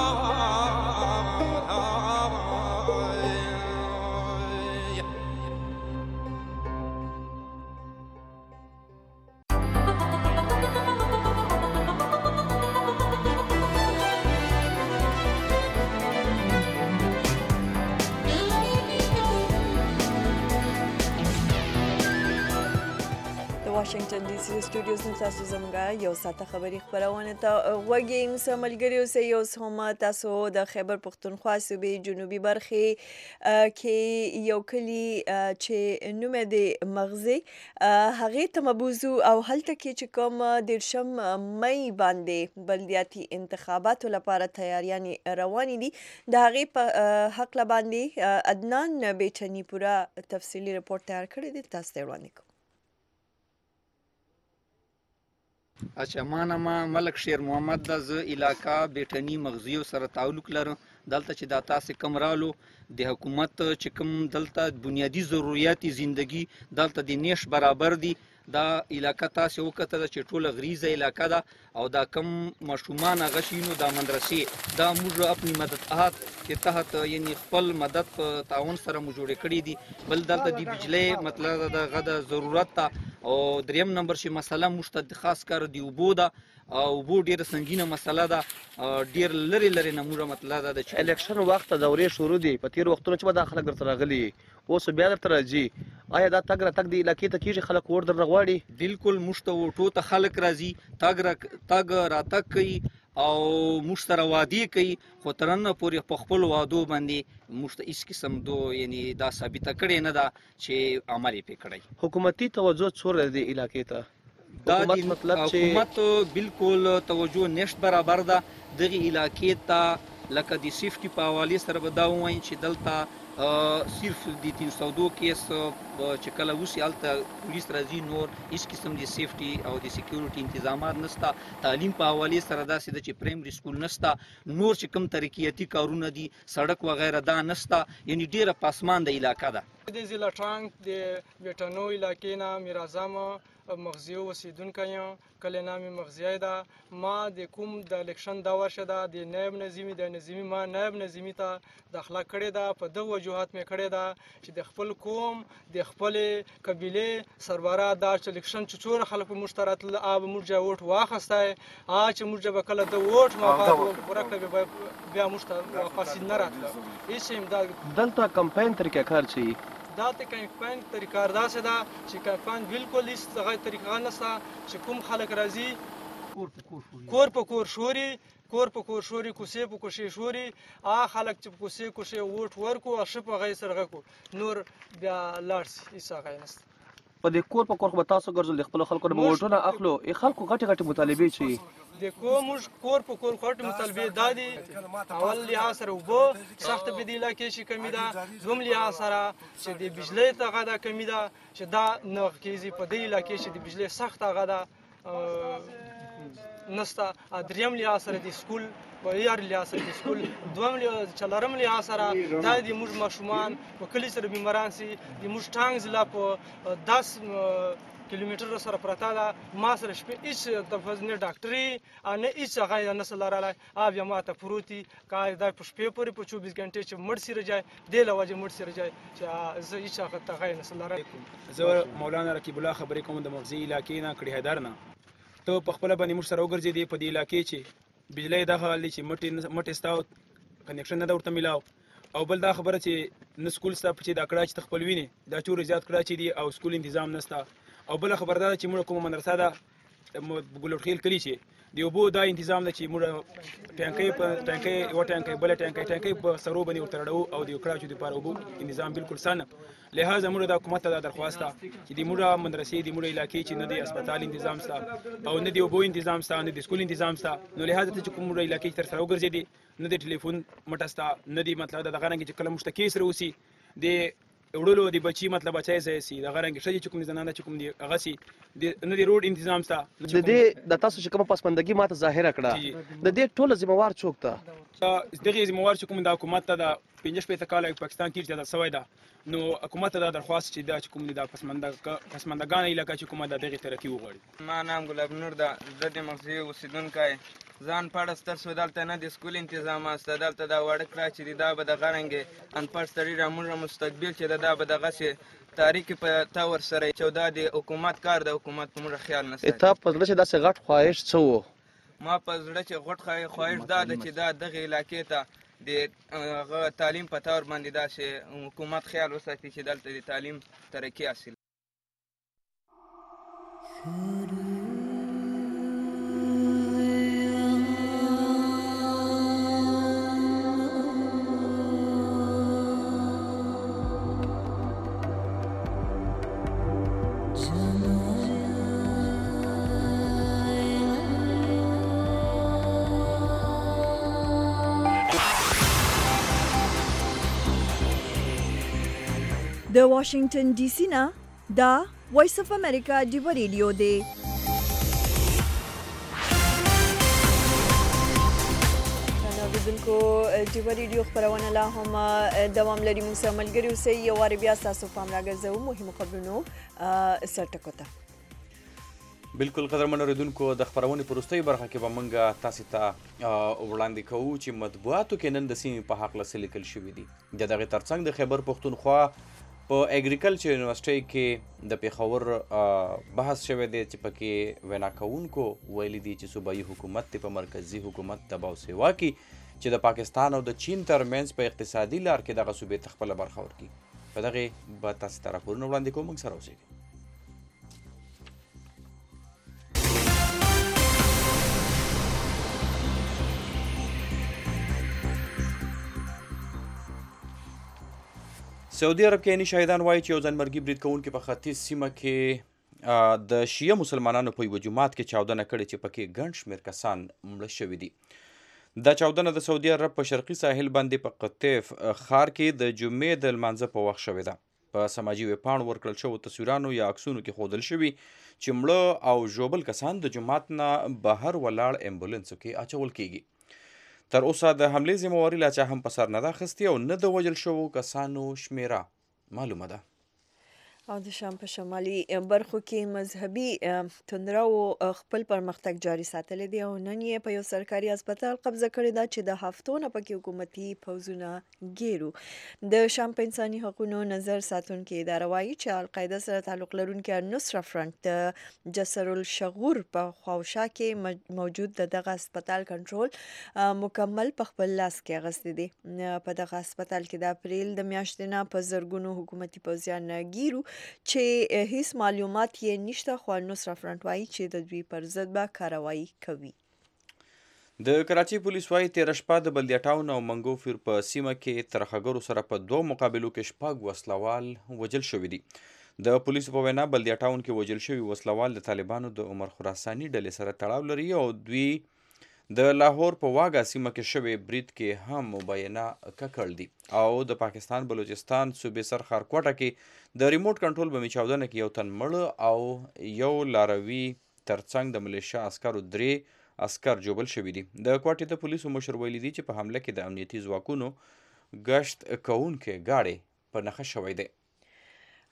Speaker 1: واشنگټن ډي سي سټوډیوز نه تاسو زموږه یو ساعته خبري خبرونه ته وګورئ مسه ملګری اوسئ یو هم تاسو د خیبر پختونخوا صوبې جنوبي برخې کې یو کلی چې نوم دی مغزي هغه ته مبوزو او هلته کې چې کوم درشم مې باندې بلدیاتي انتخاباتو لپاره تیاریان روانې دي د هغه په حق باندې عدنان بیچنی پورا تفصیلی رپورت تیار کړی دی تاسو ته وړاندې کوم
Speaker 14: اچھا ما نامه ملک شیر محمد د ز علاقہ بیٹنی مغزیو سره تعلق لرم دلته چې دا تاسو کم رالو د حکومت چې کوم دلته بنیادی ضرورت زندگی دلته د نیش برابر دي دا علاقہ تاسو وکړه چې ټوله غریزه علاقہ ده او دا کم مشومان غشینو دا مدرسې دا موږ خپل مددات کې تحت یعنی خپل مدد تعاون سره مو جوړ کړی دي بل دلته د بجلی مطلب د غدا ضرورت ته او دریم نمبر شي مسله مشتد خاص کار دی وبو ده او وبو ډیر سنگینه مسله ده ډیر لری لری نمونه مطلب ده چې
Speaker 15: الیکشن وخت دورې شروع دي په تیر وختونو چې به داخله ګرځ راغلي اوس بیا درته راځي آیا دا تګ را تګ دی علاقې ته کیږي خلک ور در غواړي
Speaker 14: بالکل مشته وټو ته خلک راځي تګ را تګ را تګ کوي او مشتره وادي کوي خو ترنه پورې په خپل وادو باندې مشته هیڅ قسم دو یعنی دا ثابته کړي نه ده چې عمل یې کړی
Speaker 15: حکومتي توجه څوره دی علاقې ته
Speaker 14: دا مطلب چې حکومت بالکل توجه نشته برابر ده دغه علاقې ته لکه د سیفټي په حواله سره به دا وایي چې دلته صرف د تین سو دو کیس چې کله وسی الته پولیس راځي نور هیڅ قسم د سیفټي او د سکیورټي تنظیمات نشته تعلیم په حواله سره داسې د چې پرایمري سکول نشته نور چې کوم ترقیاتي کارونه دي سړک وغیرہ دا نشته یعنی ډیره پاسمان د علاقې ده
Speaker 16: د ضلع ټانک د ویټنو علاقې نه میرازم مغزیو اوسیدونکی یم کلی نام یې مغزیه ده ما د کوم د الیکشن دا ورشه ده د نایب نظیمي د نظیمي ما نایب نظیمي ته داخله کړې ده په دغه وجوهات مې کړې ده چې د خپل قوم د خپلې قبیلې سربره دا چې الیکشن چې څومره خلک په موږ ته راتلل هغه به موږ ووټ واخیستی هغه چې موږ به کله د ووټ موقع پوره کړه بیا موږ ته واپس نه راتله هېڅ امداد
Speaker 15: دلته کمپاین طریقه کار چي
Speaker 16: دا ته کمپاین طریقه داسې ده چې کمپاین بالکل هیڅ هغه طریقه نشته چې کوم خلک راځي کور په کور شوري کور په کور شوري کوڅې په کوڅې شوري هغه خلک چې په کوڅې کوڅې ووټ ورکو او ښه په هغې سرغه کو نور بیا لاړ شي هېڅ هغه نشته
Speaker 15: په دې کور په کور خو به تاسو ګرځول د خپلو خلکو نه به ووټونه اخلو خلکو غټې غټې مطالبې چې
Speaker 16: د کوم موږ کور په کور غټې مطالبې دا دي اول لحاظ سره اوبه سخته په دې علاقې کې کمي ده دویم لحاظ سره چې د بجلۍ هغه ده کمي ده چې دا نه کېږي په دې علاقې چې د بجلۍ سخت هغه ده نشته دریم لحاظ سره د سکول په یار لحاظ سره د سکول دویم څلورم لحاظ سره دا د موږ ماشومان په کلي سره بیماران سي د موږ ټانګ ضلع په داس کیلومتر سره پرته ده ما سره شپې هیڅ د نه ډاکټري نه هیڅ هغه نسل لرلی آب یا ما ته پروتي کا دا په شپې پورې په چوبیس غنټې چې مړ سي رجای دې له وجې مړ سي رجای چې زه هیڅ هغه ته نسل لرلی.
Speaker 17: زه مولانا رقیب الله خبرې کوم د مغزي علاقې نه کړي حیدر نه. ته په خپله باندې موږ سره وګرځېدې په دې علاقې چې بجلی دا حال دی چې مټې مټې ستا کنیکشن نه ده ورته میلاو او بل دا خبره چې نه سکول ستا چې دا کړه چې ته خپل وینې دا چورې زیات کړه چې دي او سکول تنظام نشته او بله خبره دا ده چې موږ کومه مدرسه ده ګلوټخیل کلي چې د اوبو دا تنظام ده چې موږ ټانکۍ په ټانکۍ یوه ټانکۍ بله ټانکۍ ټانکۍ په سرو باندې ورته رړوو او د یو کړاچو دپاره اوبو تنظام بالکل سم نه. لهذا موږ د حکومت ته دا درخواست ده چې د موږ مدرسې د موږ علاقې چې نه د هسپتال تنظام شته او نه د اوبو تنظام شته نه د سکول تنظام شته نو لهذا ته چې کوم موږ علاقې تر سره وګرځېدې نه د ټلیفون مټه شته نه د مطلب دغه رنګ چې کله موږ ته کیس راوسي د وړلو د بچي مطلب بچای ځای سي دغه رنګ ښځې چې کوم زنانه چې کوم دي هغه سي نه د روډ تنظام شته.
Speaker 15: د دې د تاسو چې کومه پسماندګي ماته ظاهره کړه د دې ټوله ذمہوار څوک ده؟
Speaker 17: دغه ذمہوار چې کوم د حکومت ته د پنځه شپېته کاله پاکستان کې چې دا سوی ده نو حکومت ته دا درخواست چې دا چې کوم د پسماندګ پسماندګان علاقې چې کومه د دغه ترقی وغواړي.
Speaker 18: ما نام ګلاب نور ده زه د مغزي اوسیدونکی ځان پاړه ستر سو دلته نه د سکول تنظام است دلته دا وړ کړه چې دا به د غړنګ ان پړ ستړي رامون مستقبل چې دا به دغه سي تاریخ په تور سره چودا د حکومت کار د حکومت په موږ خیال نه ساتي.
Speaker 15: ته په زړه چې دا څه غټ خواهش څه وو؟
Speaker 18: ما په زړه چې غټ خواهش دا ده چې دا دغه علاقې ته د تعلیم په تور باندې دا چې حکومت خیال وساتي چې دلته د تعلیم ترقی حاصل.
Speaker 1: د واشنگټن ډي سي نه دا وایس اف امریکا ډیو ریډیو دی. اوریدونکو ډیو ریډیو خبرونه لا هم دوام لري. موږ سره ملګري اوسئ. یو وار بیا ستاسو پام راګرځوو مهمو خبرونو سرټکو ته.
Speaker 2: بالکل قدرمن اوریدونکو د خبرونې په وروستۍ برخه کې به موږ تاسو ته وړاندې کوو چې مطبوعاتو کې نن د سیمې په هکله څه لیکل شوي دي. د دغې ترڅنګ د خیبر پښتونخوا په اګریکلچر یونیورسيټي کې د پیښور بحث شوی دی چې پکې وینا کوونکو ویلي دي چې صوبایي حکومت په مرکزی حکومت دباو سیوا کې چې د پاکستان او د چین ترمنځ په اقتصادي لار کې دغه صوبې ته خپله برخه ورکړي. په دغې به تاسو ته راپورونه وړاندې کوو. موږ سره اوسئ. سعودي عرب کې عیني شاهدان وایي چې یو ځانمرګي برید کوونکي په ختیځ سیمه کې د شیعه مسلمانانو په یوه جومات کې چاودنه کړې چې پکې ګڼ شمېر کسان مړه شوي دي. دا چاودنه د سعودي عرب په شرقي ساحل باندې په قطیف ښار کې د جمعې د لمانځه په وخت شوې ده. په سماجي ویبپاڼو ورکړل شوو تصویرانو یا عکسونو کې ښودل شوي چې مړه او ژوبل کسان د جومات نه بهر ولاړ امبولانسو کې اچول کیږي. تر اوسه د حملې ذمهواري لا چا هم په سر نه ده اخیستې او نه د وژل شوو کسانو شمېره معلومه ده.
Speaker 1: او د شام په شمالي برخو کې مذهبي توندرو خپل پرمختګ جاري ساتلی دی او نن یې په یو سرکاري هسپتال قبضه کړې ده چې د هفتو نه پکې حکومتي پوځونه ګیرو. د شام په انساني حقوقو نظر ساتونکي اداره وایي چې القاعده سره تعلق لرونکي النصره فرنټ د جسر الشغور په خواوشا کې موجود د دغه هسپتال کنټرول مکمل په خپل لاس کې اخیستی دی. په دغه هسپتال کې د اپریل د میاشتې نه په زرګونو حکومتي پوځیان ګیرو چې هیڅ معلومات یې نشته، خو النصره فرنټ وایي چې د دوی پر ضد به کاروایی کوي.
Speaker 2: د کراچي پولیس وایي تېره شپه د بلدیا ټاون او منګوفیر په سیمه کې ترهګرو سره په دوه مقابلو کې شپږ وسلوال وژل شوي دي. د پولیسو په وینا بلدیا ټاون کې وژل شوي وسلوال د طالبانو د عمر خراساني ډلې سره تړاو لري او دوی د لاهور په واګه سیمه کې شوی برید کې هم مبینه ککړ دي او د پاکستان بلوچستان صوبې سر خارکوټه کې د ریموټ کنټرول بمي چاودنه کې یو تن مړ او یو لاروي ترڅنګ د ملیشیا عسکرو درې عسکر جوبل شوي دي. د کوټې د پولیسو مشر ویلي دي چې په حمله کې د امنیتي ځواکونو ګشت کوونکې ګاډی په نښه شوی دی.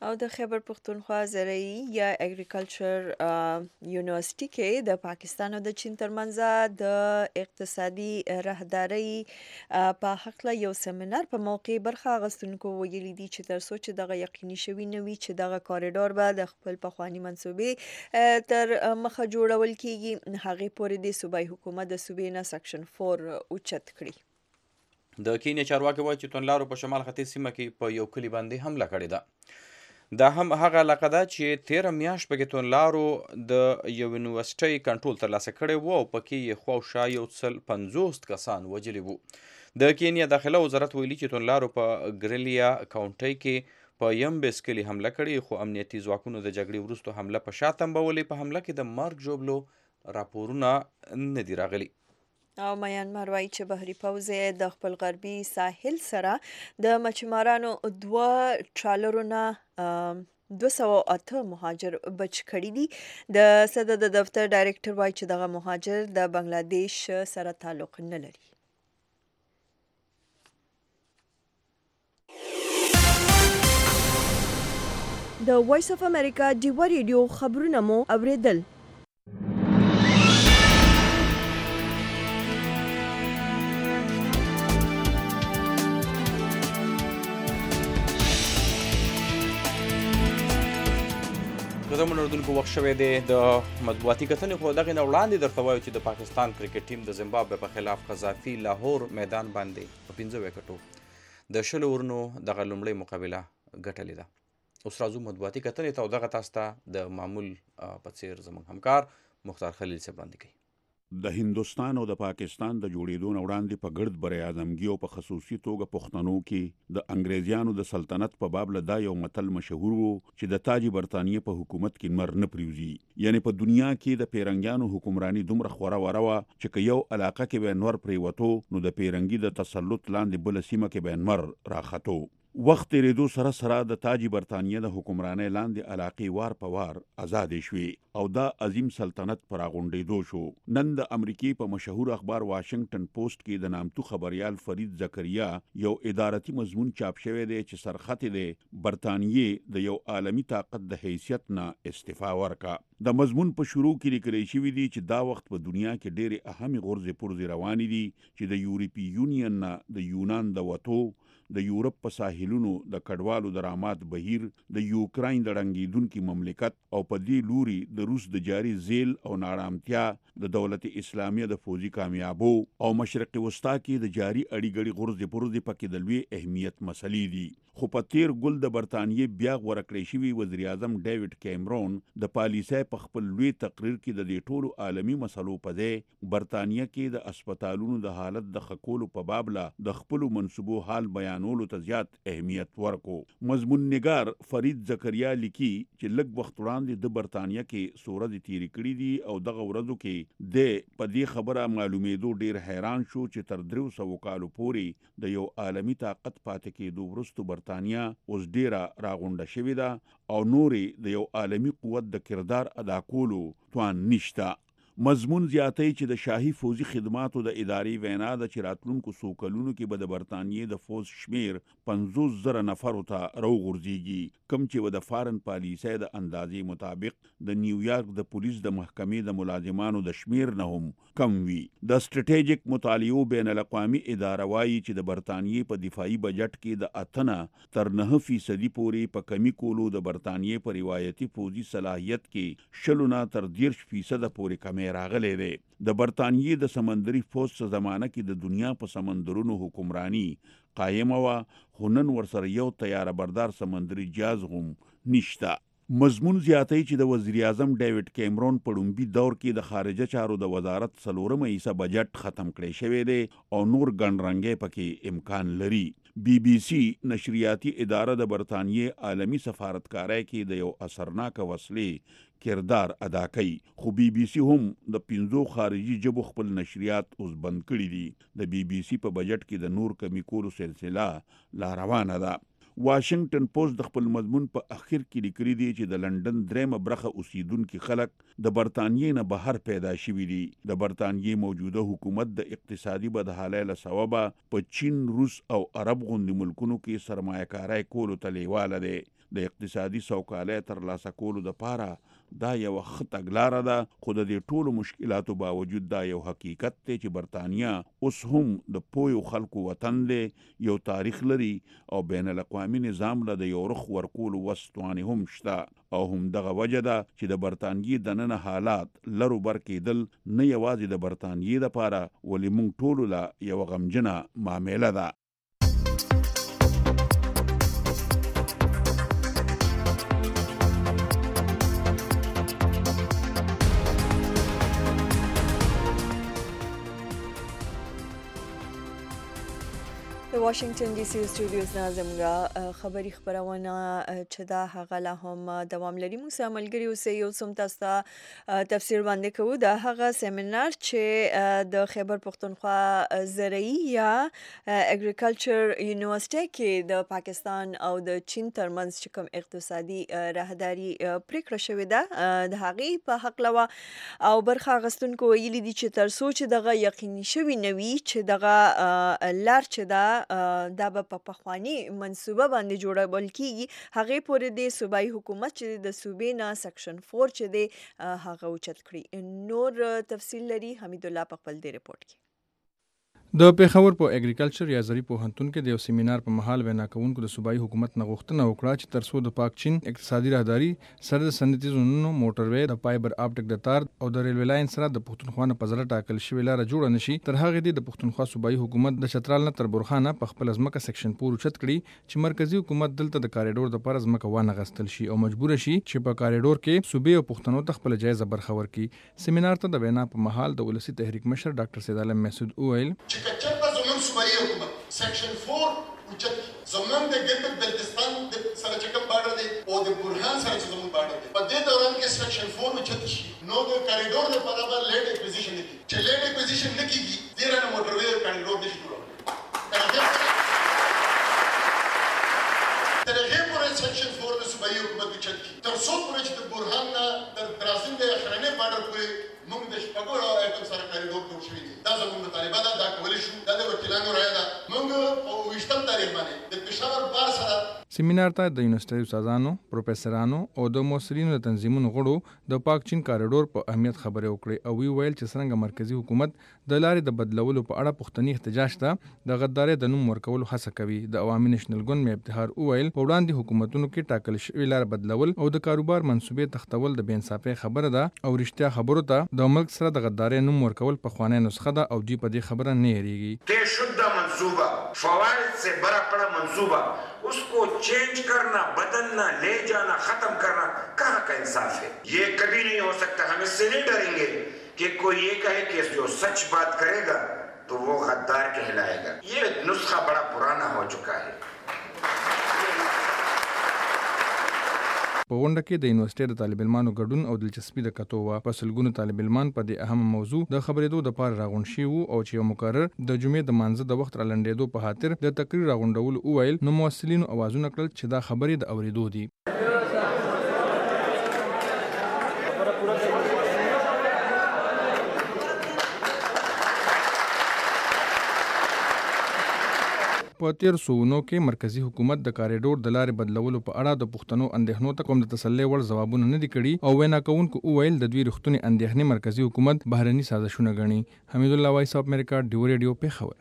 Speaker 1: او د خیبر پختونخوا زرعي یا اګریکلچر یونیورسيټي کې د پاکستان او د چین ترمنځ د اقتصادي راهداري په حق یو سیمینار په موقع برخه اخیستونکو ویلي دي چې تر څو چې دغه یقیني شوي نه وي چې دغه کاریډور به د خپل پخواني منصوبې تر مخه جوړول کیږي، هغې پورې د صوبایي حکومت د صوبې نه سیکشن فور اوچت کړي.
Speaker 2: د کینیا چارواکي وایي چې توندلارو په شمال ختیځ سیمه کې په یو کلي باندې حمله کړې ده. دا هم هغه علاقه ده چې تیره میاشت پکې توندلارو د یو یونیورسټۍ کنټرول ترلاسه کړی و او پکې یې خواوشا یو سل پنځوس کسان وژلي وو. د کینیا داخله وزارت ویلي چې توندلارو په ګریلیا کاونټۍ کې په یمبس کلي حمله کړې، خو امنیتي ځواکونو د جګړې وروسته حمله په شا تنبولې. په حمله کې د مرګ ژوبلو راپورونه نه دي راغلي.
Speaker 1: او میانمار وایي چې بحري پوځ یې د خپل غربي ساحل سره د مچمارانو دوه ټرالرونه دوه سوه اته مهاجر بچ کړي دي. د صدر د دفتر ډایرکټر وایي چې دغه مهاجر د بنگلاديش سره تعلق نه لري. د وایس اف امریکا ډیوا ریډیو خبرونه مو اوریدل.
Speaker 2: زموږ اردوونکو وخت شوی دی د مطبوعاتي کتنې، خو دغې نه وړاندې درته وایو چې د پاکستان کرکټ ټیم د زیمبابوې په خلاف قذافي لاهور میدان باندې په پنځه وکټو د شلو اورونو دغه لومړۍ مقابله ګټلې ده. اوس راځو مطبوعاتي کتنې ته او دغه تاسو ته د معمول په څیر زموږ همکار مختار خلیل صاحب وړاندې کوي.
Speaker 19: د هندوستان او د پاکستان د جوړېدو نه وړاندې په ګرد بر اعظمګي او په خصوصي توګه پښتنو کې د انګریزیانو د سلطنت په باب له دا یو متل مشهور وو چې د تاج برطانیې په حکومت کې نمر نه پریوزي. یعنی په دنیا کې د پیرنګیانو حکمرانی دومره خوره وره وه چې که یو علاقه کې به نور پریوتو نو د پیرنګي د تسلط لاندې بله سیمه کې به نمر راختو. وخت تیریدو سره سره د تاج برطانیې د حکمرانۍ لاندې علاقې وار په وار آزادې شوې او دا عظیم سلطنت پر راغونډېدو شو. نن د امریکې په مشهور اخبار واشنگټن پوسټ کې د نامتو خبریال فرید زکریا یو ادارتي مضمون چاپ شوی دی چې سرخط دی برطانیې د یو عالمي طاقت د حیثیت نه استعفا ورکا. د مضمون په شروع کې لیکلی شوي دي چې دا وخت په دنیا کې ډېرې اهمې غورځې پرځې روانې دي چې د یورپي یونین نه د یونان د وتو، د یورپ په ساحلونو د کډوالو د رامات بهیر، د یوکراین د ړنګېدونکي مملکت او په دې لوري د روس د جاري ذیل او نارامتیا، د دولت اسلامیه د فوجي کامیابو او مشرق وسطا کې د جاري اړیګړي غورځې پرځې پکې د لوی اهمیت مسلې دي. خو په تیر ګل د برطانیې بیا غوره کړی شوي وزیر اعظم ډیوډ کیمرون د پالیسۍ په خپل لوی تقریر کې د دې ټولو عالمي مسلو په ځای برطانیه کې د اسپتالونو د حالت د ښه کولو په باب له د خپلو منصوبو حال بیانولو ته زیات اهمیت ورکو. مضمون نگار فرید زکریا لیکي چې لږ وخت وړاندې د برطانیه کې څو ورځې تېرې کړي دي او دغه ورځو کې د په دې خبره معلومېدو ډېر حیران شو چې تر دریو سوو کالو پورې د یو عالمي طاقت پاتې کېدو وروسته برطانیه اوس ډېره راغونډه شوې ده او نورې د یو عالمي قوت د کردار ادا کولو توان نشته. مضمون زیاتی چې د شاهي فوزي خدماتو د ادارې وینا ده چې راتلونکو څو کلونو کې به د برطانیې د فوز شمیر پنځوس زره نفرو ته راوغورځېږي، کوم چې به د فارن پالیسۍ د اندازې مطابق د نیویارک د پولیس د محکمې د ملازمانو د شمیر نه هم کم وي. د سټریټیجک مطالعو بین الاقوامي اداره وایي چې د برطانیې په دفاعي بجټ کې د اتنه تر نه فیصدي پورې په کمی کولو د برطانیې په روایتي فوزي صلاحیت کې شلو نه تر دیرش فیصده پورې کمی راغلی دی. د برطانیې د سمندري فوج په زمانه کې د دنیا په سمندرونو حکمرانی قایمه وه، خو نن ورسره یو تیاره بردار سمندري جهاز هم نشته. مضمون زیاتی چې د وزیر اعظم ډیوډ کیمرون په لومبي دور کې د خارجه چارو د وزارت څلورمه حصه بجټ ختم کړی شوی دی او نور ګڼ رنګی پکې امکان لري. بی بی سی نشریاتي اداره د برطانیې عالمي سفارتکارۍ کې د یو اثرناکه وسلې کردار ادا کوي، خو بی بی سی هم د پنځو خارجي ژبو خپل نشریات اوس بند کړي دي. د بی بی سی په بجټ کې د نور کمی کولو سلسله لا روانه ده. واشنگټن پوسټ د خپل مضمون په اخر کې لیکلي دي چې د لندن درېمه برخه اوسیدونکي خلک د برطانیې نه بهر پیدا شوي دي. د برطانیې موجوده حکومت د اقتصادي بدحالۍ له سببه په چین، روس او عرب غوندې ملکونو کې سرمایه کارۍ کولو ته لیواله دی. د اقتصادي سوکالۍ ترلاسه کولو دپاره دا یوه ښه تګلاره ده، خو د دې ټولو مشکلاتو باوجود دا یو حقیقت دی چې برطانیه اوس هم د پویو خلکو وطن دی، یو تاریخ لري او بین الاقوامي نظام له د یو رخ ورکولو وس توانې هم شته. او همدغه وجه ده چې د برطانیې دننه حالات لرو بر کېدل نه یوازې د برطانیې دپاره ولې موږ ټولو له یوه غمجنه معامله ده.
Speaker 1: د واشنگټن ډي سي سټوډیوز نه زموږ خبري خبرونه چې دا هغه لا هم دوام لري. موږ سره ملګري اوسئ، یو څه تاسو ته تفسیر باندې کوو د هغه سیمینار چې د خیبر پښتونخوا زرعي یا اګریکلچر یونیورسيټي کې د پاکستان او د چین ترمنځ چې کوم اقتصادي راهداري پریکړه شوې ده د هغې په هکله او برخه اخیستونکو ویلي دي چې تر څو چې دغه یقیني شوي نه وي چې دغه لار چې ده دا به په پخواني منصوبه باندې جوړول کیږي، هغې پورې د صوبایي حکومت چې د صوبې نه سیکشن فور چې دی هغه اوچت کړي. نور تفصیل لري حمید الله په خپل دې رپورټ کې.
Speaker 20: د پیښور په اګریکلچر یا زرعي پوهنتون کې د یو سیمینار په مهال وینا کوونکو د صوبایي حکومت نه غوښتنه وکړه چې تر څو د پاک چین اقتصادي راهداري سره د صنعتي زونونو، موټروي، د فایبر آپټیک د تار او د ریلوی لاین سره د پښتونخوا نه په زړه ټاکل شوې لاره جوړه نشي، تر هغې دې د پښتونخوا صوبایي حکومت د چترال نه تر برخانه په خپل ځمکه سیکشن فور اوچت کړي چې مرکزی حکومت دلته د کاریډور دپاره ځمکه وانه غستل شي او مجبور شي چې په کاریډور کې صوبې او پښتنو ته خپل جایزه برخه ورکړي. سیمینار ته د وینا په مهال د ولسی تحریک مشر ډاکټر سید عالم مسعود وویل
Speaker 21: صوبایي حکومت سیکشن فور اوچت زمون د ګرد بلتستان سره چې کوم بارډر دی او د برهان سره چې زمون بارډر دی، په دې دوران کې سیکشن فور اوچت شي نو د کاریډور لپاره به لیډ اکوزیشن کی چې لیډ اکوزیشن نه کیږي ډیر نه موټروي او کاریډور نشي جوړول. تر هغه پورې سیکشن فور د صوبایي حکومت اوچت کی تر څو پورې چې د برهان نه تر درازین د اخرنه بارډر پورې موږ د شپږو ایټم سره کاریډور جوړ شوی دی. دا زموږ طالبه ده، دا کولی شو، دا د وکیلانو رایه ده. موږ په اوویشتم تاریخ باندې د پېښور بار سره
Speaker 20: سیمینار ته د یونیورسيټي استادانو، پروفیسورانو او د مسؤلینو د تنظیمونو غړو د پاک چین کاریډور په اهمیت خبرې وکړې او وی ویل چې څنګه مرکزی حکومت د لارې د بدلولو په اړه پښتني احتجاج ته د غدارۍ د نوم ورکولو هڅه کوي. د عوامي نېشنل ګوند مې ابتهار وویل په وړاندې حکومتونو کې ټاکل شوې لار بدلول او د کاروبار منصوبې تختول د بې انصافۍ خبره ده او رښتیا خبرو ته د ملک سره د غدارۍ نوم ورکول پخوانی نسخه ده او دوی په دې خبره نه یریږي.
Speaker 22: طے شدہ منصوبہ فوائد سے بڑا بڑا منصوبہ اس کو چینج کرنا، بدلنا، لے جانا، ختم کرنا کہاں کا انصاف ہے؟ یہ کبھی نہیں ہو سکتا. ہم اس سے نہیں ڈریں گے کہ کوئی یہ کہے کہ جو سچ بات کرے گا تو وہ غدار کہلائے گا. یہ نسخہ بڑا پرانا ہو چکا ہے.
Speaker 20: په غونډه کې د یونیورسيټي د طالب علمانو ګډون او دلچسپي د کتو وا په سلګونو طالب علمان په دې اهم موضوع د خبرېدو د پاره راغون شي او چې یو مقرر د جمعې د مانزه د وخت را لنډېدو په خاطر د تقریر راغونډول وویل نو موثلینو اوازونه کړل چې دا خبرې د اوریدو دي. په تیر سوونو کې مرکزی حکومت د کاریډور د لارې بدلولو په اړه د پښتنو اندېښنو ته کوم د تسلی وړ ځوابونه نه دي کړي او وینا کوونکو وویل د دوی رښتونې اندېښنې مرکزی حکومت بهرني سازشونه ګڼي. حمید الله وایس اف امریکا، ډیو ریډیو، پیښور.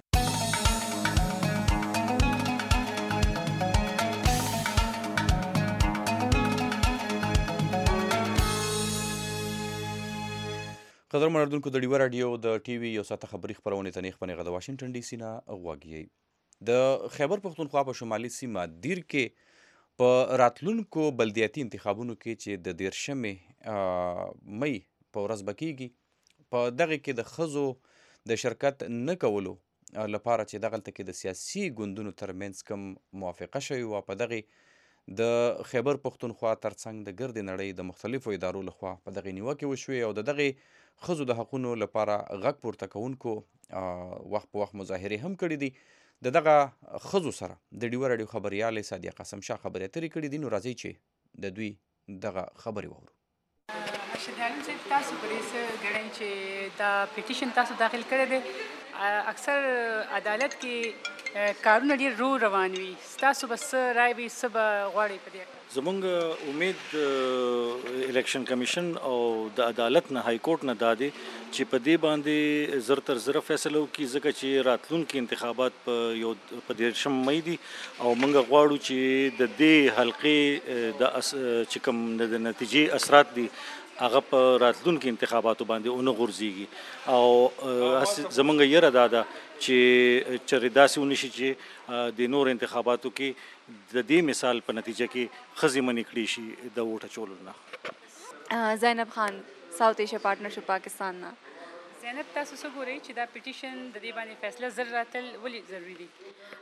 Speaker 2: قدر مردونکو د ډیو رادیو د ټي وي یو ساعته خبري خبرونه ته نیخ پنیغه د واشنگټن ډي سي نه غوږی. د خیبر پښتونخوا په شمالي سیمه دیر کې په راتلونکو بلدیاتي انتخابونو کې چې د دیرشمې مئی په ورځ به کیږي، په دغه کې د ښځو د شرکت نه کولو لپاره چې دغلته کې د سیاسي ګوندونو ترمنځ کوم موافقه شوې وه، په دغې د خیبر پښتونخوا ترڅنګ د ګردې نړۍ د مختلفو ادارو لخوا په دغې نیوکې وشوې او د دغې ښځو د حقونو لپاره غږ پورته کوونکو وخت په وخت مظاهرې هم کړي دي. د دغه ښځو سره د ډیوه راډیو خبریال صادق قاسم شاه خبرې اترې کړي دي. نو راځئ چې د دوی دغه خبرې واورو.
Speaker 3: مرشد عالم صاحب تاسو په دې څه ګڼئ چې دا پیټیشن تاسو داخل کړی دی؟ اکثر عدالت کې کارونه ډېر رو روان وي، ستاسو به څه رایه وي، څه به غواړئ په دې؟
Speaker 6: زمونږ امید الیکشن کمیشن او د عدالت نه های کورټ نه دا دی چې په دې باندې زر تر زره فیصله وکړي، ځکه چې راتلونکي انتخابات په یو په دېرشم مۍ دي او موږ غواړو چې د دې حلقې د چې کوم د نتیجې اثرات دي هغه په راتلونکي انتخاباتو باندې ونه غورځېږي. او زمونږ یره دا ده چې چېرې داسې ونه شي چې د نور انتخاباتو کې د دې مثال په نتیجه کې ښځې منې کړي شي د ووټ اچولو نه.
Speaker 23: زینب خان، ساوث ایشیا پارټنرشپ پاکستان نه.
Speaker 3: زینب، تاسو څه ګورئ چې دا پیټیشن د دې باندې فیصله زر راتل ولې ضروري دي؟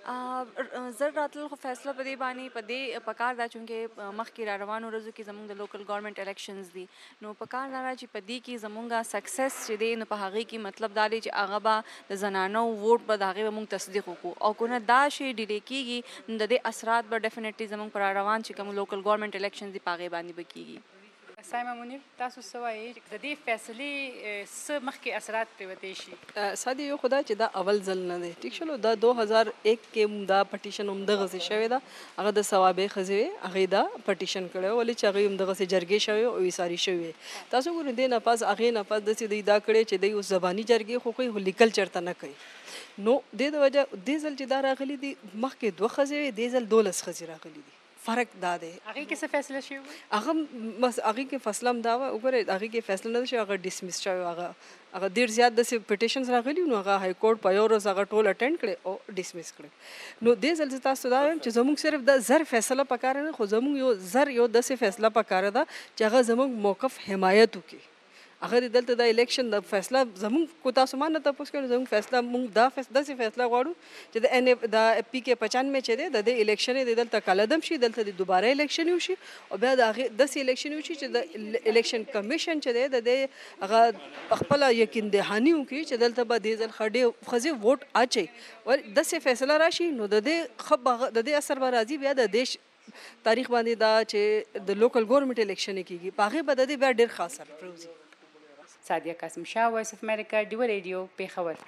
Speaker 23: زر راتل خو فیصله په دې باندې په دې پکار ده چونکې مخکې را روانو ورځو کې زموږ د لوکل ګورنمنټ الیکشنز دي، نو پکار دا چې په دې کې زموږ سکسس چې دی نو په هغې کې مطلب دا دی چې هغه به د زنانو ووټ به د هغې به موږ تصدیق وکړو، او که نه دا شی ډیلې کېږي نو د دې اثرات به ډیفینیټلي زموږ پر را روان چې کوم لوکل ګورنمنټ الیکشنز دي په هغې باندې به کېږي.
Speaker 3: سایمه منیر، تاسو څه وایئ د دې فیصلې څه مخکې اثرات پرېوتی شي؟
Speaker 24: ساده یو خو دا چې دا اول ځل نه دی، ټیک شلو، دا دو هزار ایک کې دا پټیشن همدغسې شوې ده، هغه د ثوابې ښځې وې، هغې دا پټیشن کړی و، ولې چې هغې همدغسې جرګې شوې او ویساري شوې. تاسو ګورئ دې نه پاس هغې نه پاس داسې دوی دا کړی چې دوی اوس زباني جرګې خو کوي، خو لیکل چېرته نه کوي. نو دې د وجه دې ځل چې دا راغلي دي، مخکې دوه ښځې وې، دې ځل دولس ښځې راغلي دي. فرق دا دی
Speaker 3: هغې کې څه فیصله شوې وه؟
Speaker 24: هغه بس هغې کې فیصله هم دا وه، وګورئ هغې کې فیصله نه ده شوې، هغه ډسمس شوی، هغه هغه ډېر زیات داسې پټیشنز راغلي نو هغه های کورټ په یو ورځ هغه ټول اټینډ کړی او ډسمس کړی. نو دې ځل زه تاسو دا وایم چې زموږ صرف د زر فیصله پکاره نه، خو زموږ یو زر یو داسې فیصله پکاره ده چې هغه زموږ موقف حمایت وکړي. هغه دلته د الیکشن د فیصله زموږ کو تاسو ما نه تپوس کړو، زموږ فیصله موږ دا داسې فیصله غواړو چې د ان د پی کې پچانوے چې دی د دې الیکشن د دلته کالدم شي، دلته د دوباره الیکشن وشي، او بیا د هغې داسې الیکشن وشي چې د الیکشن کمیشن چې دی د دې هغه خپله یقین دهاني وکړي چې دلته به دې ځل ښه ښځې ووټ اچوي. داسې فیصله راشي نو د دې ښه د دې اثر به راځي بیا د دیش تاریخ باندې دا چې د لوکل ګورنمنټ الیکشن کېږي، په هغې به د دې بیا ډېر ښه اثر پرېوځي.
Speaker 3: صادق قاسم شاه، وایس اف امریکا، ډیوه ریډیو، پېښور.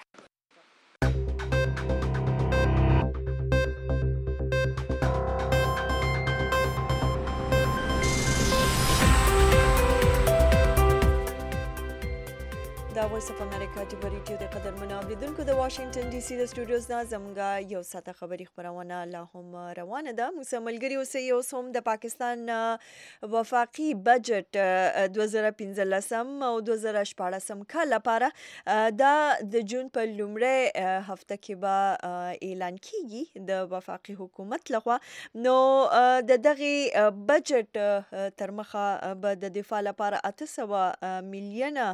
Speaker 1: دا وایس اف امریکا ډیوه ریډیو د قدرمنو اوریدونکو د واشنگټن ډي سي د سټوډیوز نه زموږ یو ساعته خبري خپرونه لا هم روانه ده. موږ سره ملګري اوسئ. اوس هم د پاکستان وفاقي بجټ دوه زره پنځلسم او دوه زره شپاړسم کال لپاره دا د جون په لومړۍ هفته کې به اعلان کیږي د وفاقي حکومت لخوا. نو د دغه بجټ تر مخه به د دفاع لپاره اته سوه میلیونه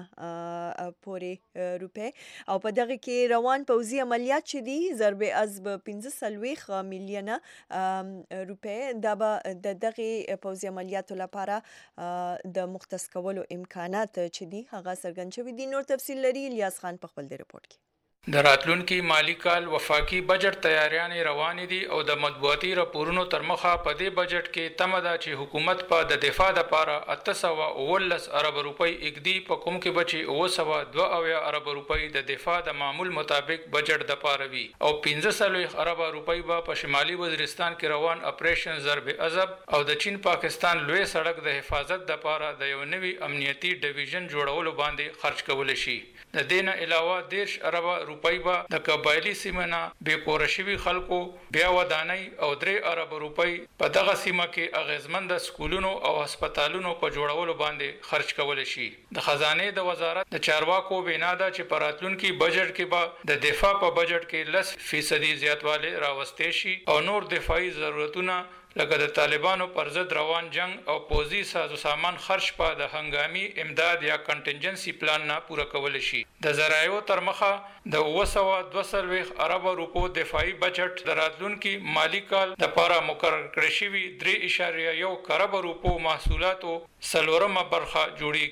Speaker 1: پورې روپۍ او په دغه کې روان پوځي عملیات چې دي ضرب عضب پنځه څلوېښت میلیونه روپۍ دا به د دغه پوځي عملیاتو لپاره د مختص کولو امکانات چې دي هغه څرګند شوي دي. نور تفصیل لري الیاس خان په خپل د رپورټ کې.
Speaker 25: د راتلونکي مالی کال وفاقي بجټ تیاریانې روانې دي او د مطبوعاتي راپورونو تر مخه په دې بجټ کې تمه ده چې حکومت په د دفاع لپاره اته سوه اوولس ارب روپۍ اږدي، په کوم کې به چې اوه سوه دوه اویا ارب روپۍ د دفاع د معمول مطابق بجټ دپاره وي او پنځه څلوېښت اربه روپۍ به په شمالي وزیرستان کې روان اپریشن ضرب عضب او د چین پاکستان لوی سړک د حفاظت دپاره د یو نوي امنیتي ډیویژن جوړولو باندې خرج کولی شي. د دې نه علاوه دېرش اربه روپۍ به د قبایلي سیمه نه بې کوره شوي خلکو بیا ودانۍ او درې اربه روپۍ په دغه سیمه کې اغیزمنده سکولونو او هسپتالونو په جوړولو باندې خرج کولی شي. د خزانې د وزارت د چارواکو وینا ده چې په راتلونکي بجټ کې به د دفاع په بجټ کې لس فیصدي زیاتوالی راوستی شي او نور دفاعي ضرورتونه لکه د طالبانو پر ضد روان جنگ او پوځي سازو سامان خرج په د هنګامي امداد یا کنټینجنسي پلان نه پوره کولی شي. د ذرایعو تر مخه د اوه سوه دوه څلوېښت اربه روپو دفاعي بجټ د راتلونکي مالی کال دپاره مقرر کړی شوي درې اعشاریه یو کربه روپو محصولاتو څلورمه برخه جوړیږي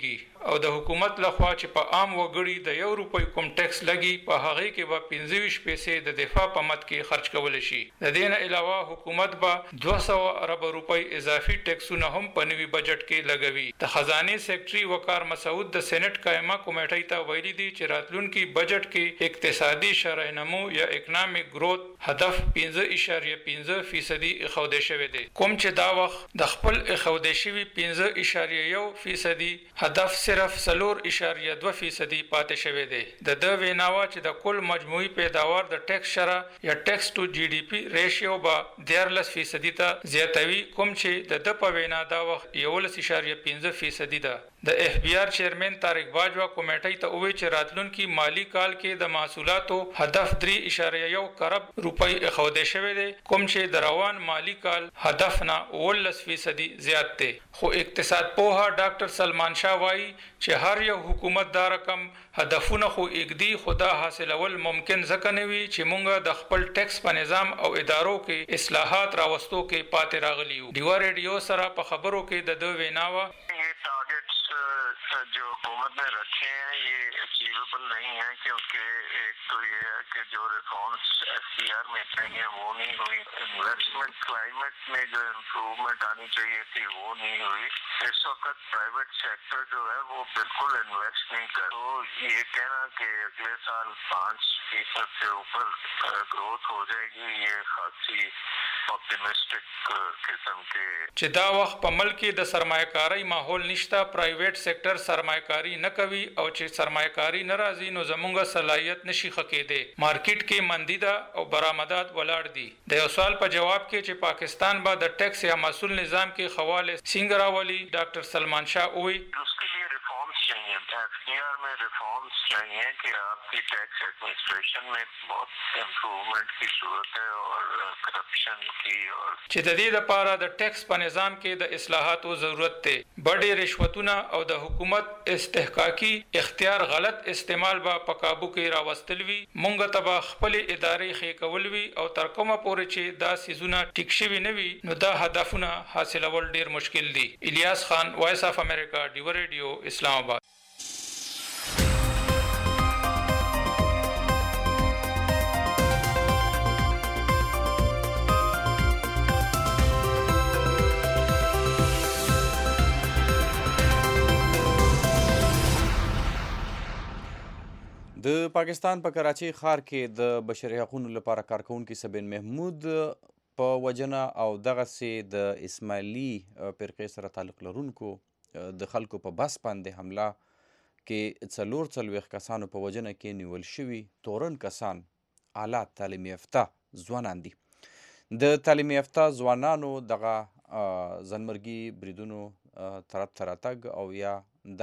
Speaker 25: او د حکومت لخوا چې په عام وګړي د یو روپۍ کوم ټیکس لګي په هغه کې به پنځه ویشت پیسې د دفاع په مد کې خرج کول شي. د دې نه علاوه حکومت به دوه سوه ارب روپۍ اضافي ټیکسونه هم په نوي بجټ کې لګوي. د خزانه سیکرټري وقار مسعود د سېنات قائمه کمیټې ته ویلي دي چې راتلونکي بجټ کې اقتصادي شرح نمو یا اکونامک گروث هدف پنځه اعشاریه پنځه فیصدي اخوده شوی دی، کوم چې دا وخت د خپل اخوده شوی پنځه اعشاریه یو فیصدي هدف صرف څلور اعشاریه دوه فیصدي پاتې شوی دی. د د ویناوه چې د کل مجموعي پیداوار د ټیکس شرح یا ټیکس ټو جی ډي پی ریشیو به دیارلس فیصدي ته زیاتوي، کوم چې د د په وینا دا وخت یولس اعشاریه پنځه فیصدي ده. د اف بی آر چیرمن طارق باجوا کمیټې ته وویل چې راتلونکي مالی کال کې د محصولاتو هدف درې اعشاریه یو کرب روپۍ اخوده شوی دی، کوم چې د روان مالی کال هدف نه اوولس فیصدي زیات دی. خو اقتصاد پوها ډاکټر سلمان شاه وایي چې هر یو حکومت دا رقم هدفونه خو اګدي، خدا حاصلول ممکن ځکه نه وي چې مونږ د خپل ټیکس په نظام او ادارو کې اصلاحات راوستو کې پاتې راغلي یو. ډیوا ریډیو سره په خبرو کې د د ویناوه
Speaker 4: जो हुकूमत ने रखे हैं ये अचीवेबल नहीं है, क्योंकि एक तो ये है कि जो रिफॉर्म्स एफ सी आर में चाहिए वो नहीं हुई, इन्वेस्टमेंट क्लाइमेट में जो इम्प्रूवमेंट आनी चाहिए थी वो नहीं हुई. इस वक्त प्राइवेट सेक्टर जो है वो बिल्कुल इन्वेस्ट नहीं कर. तो ये कहना कि अगले साल पाँच फीसद से ऊपर ग्रोथ हो जाएगी, ये खासी ऑप्टिमिस्टिक किस्म के
Speaker 25: چې دا وخت په ملک کې د سرمایه‌کارۍ ماحول نشته، پرایویټ سېکټر سرمایه‌کاري نه کوي او چې سرمایه‌کاري ناراضي نو زمونږ صلاحیت نشي خکېده. مارکیټ کې مندي ده او برآمدات ولاړ دي. د یو سوال په جواب کې چې پاکستان به د ټیکس یا محصول نظام کې خواله څنګه راولي، ډاکټر سلمان شاه وایي
Speaker 4: उसके लिए रिफॉर्म्स चाहिए, एफ डी आर में रिफॉर्म्स चाहिए कि आपकी टैक्स एडमिनिस्ट्रेशन में बहुत इम्प्रूवमेंट की जरूरत है और करप्शन की और
Speaker 25: چې د دې لپاره د ټیکس په نظام کې د اصلاحاتو ضرورت دی. بډې رشوتونه او د حکومت استحقاقي اختیار غلط استعمال به په کابو کې راوستل وي. مونږ ته به خپل ادارې خې کول وي او تر کومه پورې چې دا سيزونه ټیک شوي نه وي نو دا هدفونه حاصلول ډیر مشکل دي. الیاس خان، وایس اف امریکا، ډیو ریډیو، اسلام آباد.
Speaker 2: د پاکستان په کراچۍ ښار کې د بشري حقوقو لپاره کارکونکي سبین محمود په وجنه او دغسې د اسماعیلي فرقې سره تعلق لرونکو د خلکو په بس باندې حمله کې څلور څلوېښت کسانو په وجنه کې نیول شوي تورن کسان اعلی تعلیم یافته ځوانان دي. د تعلیم یافته ځوانانو دغه ځانمرګي بریدونو طرف ته راتګ او یا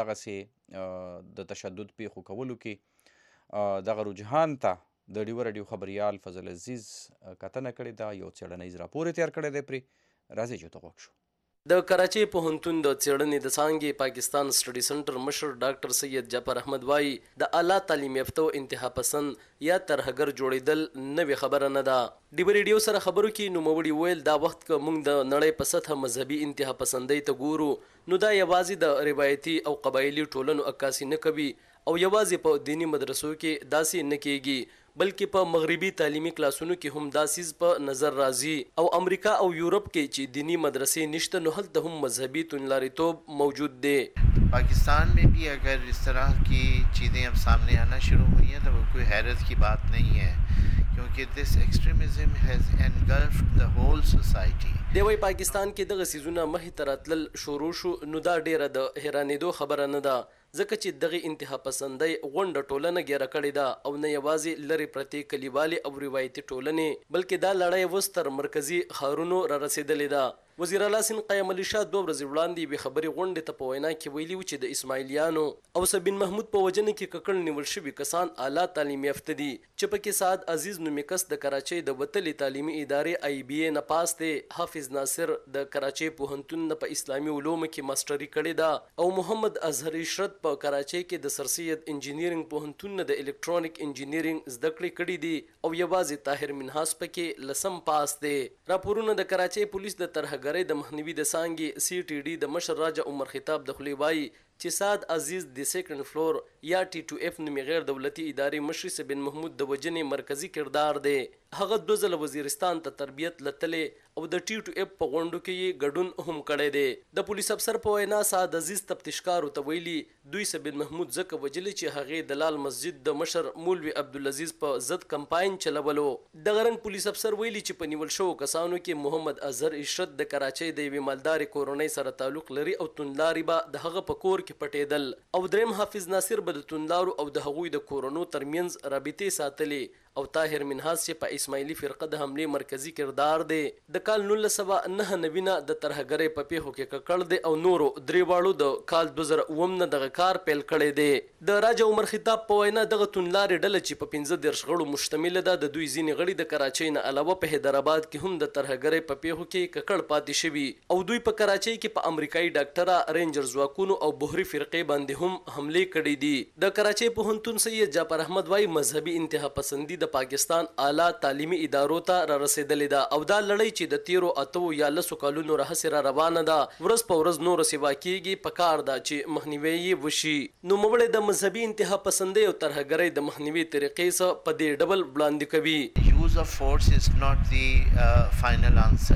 Speaker 2: دغسې د تشدد پیښو کولو کې دغه رجحان ته د ډیو ریډیو خبریال فضل عزیز کتنه کړې ده. یو څېړنیز راپور یې تیار کړی دی، پرې راځئ چې ورته غوږ شو.
Speaker 5: د کراچۍ پوهنتون د څېړنې د څانګې پاکستان سټډي سنټر مشر ډاکټر سید جعفر احمد وایي د اعلی تعلیم یافته انتها پسند یا ترهګر جوړېدل نوې خبره نه ده. ډیو ریډیو سره خبرو کې نوموړي ویل دا وخت که موږ د نړۍ په سطحه مذهبي انتها پسندۍ ته ګورو نو دا یوازې د روایتي او قبایلي ټولنو عکاسي نه کوي او یوازې په دینی مدرسو کې داسې نه کېږي، بلکې په مغربي تعلیمي کلاسونو کې هم دا سیز په نظر راځي. او امریکا او یورپ کې چې دینی مدرسې نشته نو هلته هم مذهبي توندلاریتوب موجود دی.
Speaker 7: पाकिस्तान में भी अगर इस तरह की चीज़ें अब सामने आना शुरू हुई हैं तो वो कोई हैरत की बात नहीं है, क्योंकि this extremism has engulfed the whole society.
Speaker 5: دی وایي پاکستان کې دغه سیزونه مخې ته راتلل شروع شو نو دا ډیره د حیرانېدو خبره نه ده، ځکه چې دغه انتها پسندۍ غونډه ټولنه ګیره کړې ده او نه یوازې لرې پرتې کلیوالې او روایتي ټولنې بلکې دا لړۍ اوس تر مرکزي ښارونو را رسېدلې ده. وزیر اعلی سیند قیم علي شاه دوه ورځې وړاندې یوې خبرې غونډې ته په وینا کې ویلي و چې د اسماعیلیانو او سبین محمود په وجنه کې ککړ نیول شوي کسان اعلی تعلیم یافته دي، چې پکې سعد عزیز نومې کس د کراچۍ د وتلې تعلیمي ادارې آی بي اے نه پاس دی، حافظ ناصر د کراچۍ پوهنتون نه په اسلامي علومو کې ماسټري کړې ده او محمد اظهر عشرت په کراچۍ کې د سر سید انجینیرینګ پوهنتون نه د الکترونیک انجینیرینګ زده کړې کړې دي او یوازې طاهر منحاس پکې لسم پاس دی. راپورونه د کراچۍ پولیس د ترهګرۍ د مخنیوي د څانګې سی ټي ډي د مشر راجا عمر خطاب د خولې وایي چې سعد عزیز د سیکنډ فلور یا ټي ټو اف نومي غیر دولتي ادارې مشر سبین محمود د وجنې مرکزی کردار دی. هغه دوه ځله وزیرستان ته تربیت لتلې او د ټي ټو اف په غونډو کې یې ګډون هم کړی دی. د پولیس افسر په وینا سعد عزیز تفتیشکارو ته ویلي دوی سبین محمود ځکه وجلې چې هغې د لال مسجد د مشر مولوي عبدالعزیز په ضد کمپاین چلولو. دغه رنګ پولیس افسر ویلي چې په نیول شوو کسانو کې محمد اظهر عشرت د کراچۍ د یوې مالدارې کورنۍ سره تعلق لري او توندلاري به د هغه په کور کې پټېدل او دریم حافظ ناصر به د توندلارو او د هغوی د کورونو ترمنځ رابطې ساتلې او طاهر منهاز چې په اسماعیلي فرقه د حملې مرکزی کردار دی. د کال نولس سوه نهه نوي نه د ترهګرۍ په پیښو کې ککړ دی او نورو درې واړو د کال دوه زره اووم نه دغه کار پیل کړی دی. د راجا عمر خطاب په وینا دغه توندلارې ډله چې په پنځه دېرش غړو مشتمله ده د دوی ځینې غړي د کراچۍ نه علاوه په حیدرآباد کې هم د ترهګرۍ په پیښو کې ککړ پاتې شوي او دوی په کراچۍ کې په امریکایي ډاکټره رینجر ځواکونو او بحري فرقې باندې هم حملې کړې دي. د کراچۍ پوهنتون سید جعفر احمد وايي مذهبي انتها پسندي د پاکستان اعلی تعلیمي ادارو ته را رسیدلې ده او دا لړۍ چې د تیرو اتو یا لسو کالونو راهیسې را روانه ده ورځ په ورځ نور سیوا کیږي پکار ده چې مخنیوی یې وشي. نو موږ د مذهبي انتها پسندۍ او ترهګرۍ د مخنیوي طریقې څخه په دې ډول وړاندې کوي.
Speaker 7: Use of force is not the uh, final answer.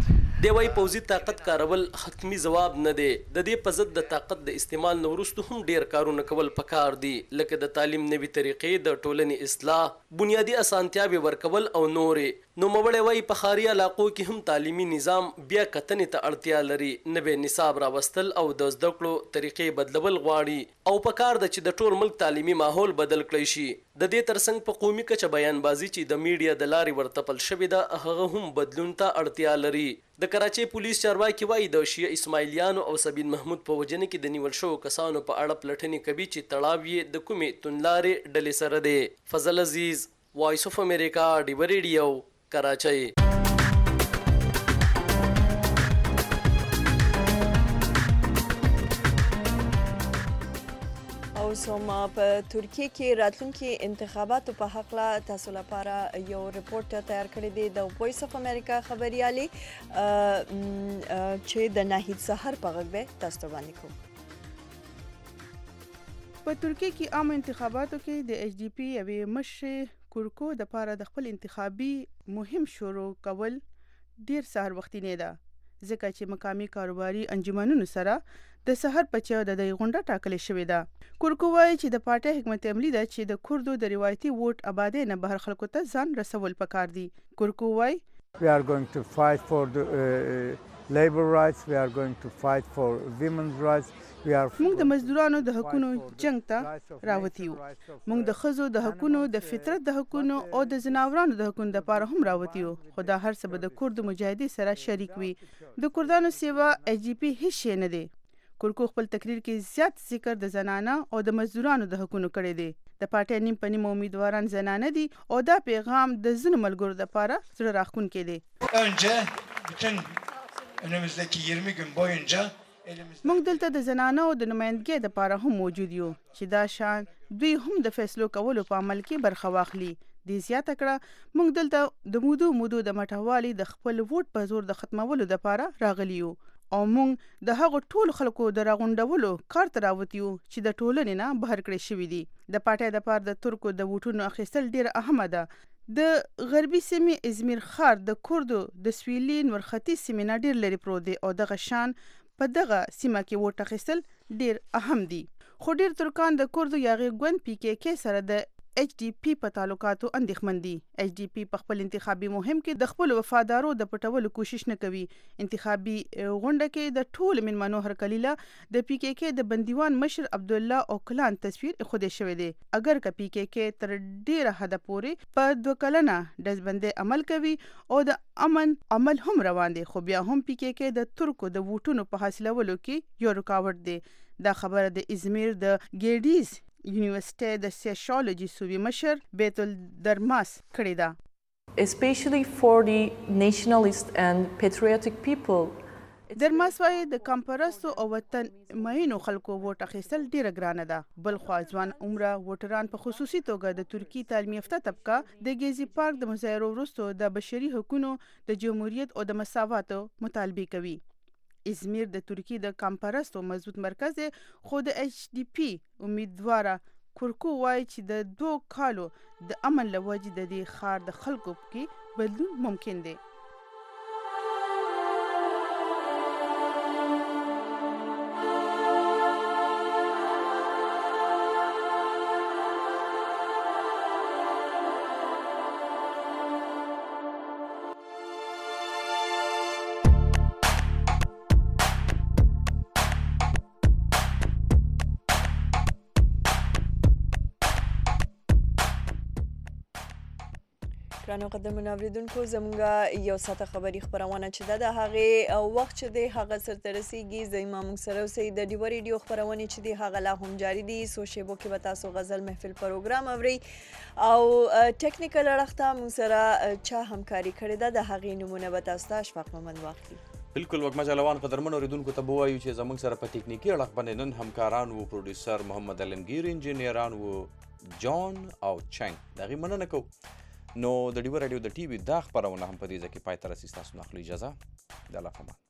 Speaker 5: دی وايي پوځي طاقت کارول حتمی ځواب نه دی. د دې په ضد د طاقت د استعمال نه وروسته هم ډیر کارونه کول پکار دي لکه د تعلیم نوي طریقې د ټولنې اصلاح بنیادی اسانتیاوې ورکول او نورې. نو موږ وايي په ښاري علاقو کې هم تعلیمي نظام بیا کتنې ته اړتیا لري. نوی نصاب راوستل او د زده کړو طریقې بدلول غواړي او پکار ده چې د ټول ملک تعلیمي ماحول بدل کړی شي. د دې ترڅنګ په قومي کچه بیانبازي چې د میډیا د لارې ورتپل شوې ده هغه هم بدلون ته اړتیا لري. د کراچۍ پولیس چارواکي وایي د شیعه اسماعیلیانو او سبین محمود په وجنه کې د نیول شوو کسانو په اړه پلټنې کوي چې تړاو یې د کومې توندلارې ډلې سره دی. فضل عزیز، وایس اف امریکا، ډیوه ریډیو، کراچۍ.
Speaker 1: اوس هم په ترکیه کې راتلونکي انتخاباتو په هکله تاسو لپاره یو رپورت تیار کړی دی د وایس اف امریکا خبريالي چې د ناهید سحر په غږ به تاسو ته وړاندې کوو.
Speaker 8: په ترکیه کې عام انتخاباتو کې د ایچ ډي پی یوې مشر کورکو د پاره د خپل انتخابي مهم شروع کول ډیر سهار وختي نه ده ځکه چې مقامي کاروباري انجمنونو سره د سحر په چا د دې غونډه ټاکل شوې ده. کورکو وایي چې د پارټي حکمت عملی ده چې د کردو د روایتي ووټ آبادی نه بهر خلکو ته ځان رسول پکار دي. کورکو وایي
Speaker 9: We are going to fight for the uh, labor rights. We are going to fight for women's rights. We are
Speaker 8: موږ د مزدورانو د حقوقو جنگ ته راوتیو. موږ د ښځو د حقوقو د فطرت د حقوقو او د زناورانو د حقوقو لپاره هم راوتیو. خو دا هر څه به د کردو مجاهدي سره شریک وي. د کردانو سیوا ایچ ډي پی هیڅ شی نه دی. کورکو خپل تقریر کې زیات ذکر د زنانه او د مزدورانو د حقوقو کړی دی. د پارټي نیم په نیم امیدواران زنانه دي او دا پیغام د ځینو ملګرو لپاره زړه راښکونکی دی.
Speaker 10: Önce bütün önümüzdeki yirmi gün boyunca
Speaker 8: موږ دلته د زنانه او د نمائندګۍ لپاره هم موجود یو چې دا شان دوی هم د فیصلو کولو په عمل کې برخه واخلي. د زیاته کړه موږ دلته د مودو مودو د مټوالي د خپل ووټ په زور د ختمولو لپاره راغلی یو او موږ د هغو ټول خلکو د راغونډولو کار ته راوتیو چې د ټولنې نه بهر کړی شوي دي. د پارټۍ لپاره د ترکو د ووټونو اخیستل ډیر اهمه ده. د غربي سیمې ازمیر ښار د کردو د سویلي نورختي سیمې نه ډیر لري پروت دی او دغه شان په دغه سیمه کې ووټ اخیستل ډیر اهم دي. خو ډیر ترکان د کردو یاغي ګوند پی کې کې سره د ایچ ډي پی په تعلقاتو اندېښمن دي. ایچ ډي پی په خپل انتخابي مهم کې د خپل وفادارو د پټولو کوشش نه کوي. انتخابي غونډه کې د ټول منمنو هرکلیله د پی کې کې د بندیوان مشر عبدالله اوکلان تصویر خوده شوی دی. اگر که پی کې کې تر ډیره حد پورې په دوه کلنه ډزبندۍ عمل کوي او د امن عمل هم روان دی خو بیا هم پی کې کې د ترکو د ووټونو په حاصلولو کې یو رکاوټ دی. دا خبره د ازمیر د ګیډیز یونیورسيټي د سوشیولوژي صوبې مشر بیت الدرماس کړې ده.
Speaker 11: Especially for the nationalist and patriotic people.
Speaker 8: درماس وايي د کمپرستو او وطن مینو خلکو ووټ اخیستل ډیره ګرانه ده. بل خو ځوان عمره ووټران په خصوصي توګه د ترکی تعلیمي یافته طبقه د ګیزي پارک د مظاهرو وروسته د بشري حقوقو د جمهوریت او د مساواتو مطالبه کوي. ازمیر د ترکیې د کمپرستو مضبوط مرکز دی خو د ایچ ډي پی امیدواره کورکو وایي چې د دوه کالو د امن له وجې د دې ښار د خلکو کې بدلون ممکن دی.
Speaker 1: ګرانو قدرمنو اوریدونکو زموږ یو ساعته خبري خپرونه چې ده د هغې وخت چې دی هغه سرته رسیږي. زما موږ سره اوسئ. د ډیوه ریډیو خپرونې چې دی هغه لا هم جاري دي. څو شیبو کې به تاسو غزل محفل پروګرام اورئ او ټیکنیکل اړخ ته موږ سره چا همکاري کړې ده د هغې نومونه به تاسو ته اشفاق محمد واخلي.
Speaker 2: بالکل وګما جلوان قدرمنو اوریدونکو ته به وایو چې زموږ سره په ټیکنیکي اړخ باندې نن همکاران وو پروډوسر محمد علمگیر، انجینیران وو جان او چنګ. د هغې مننه کوو. نو د ډیوه راډیو د ټي وي دا خپرونه هم په دې ځای کې پای ته رسي. ستاسو نه اخلو اجازه. د الله په امان.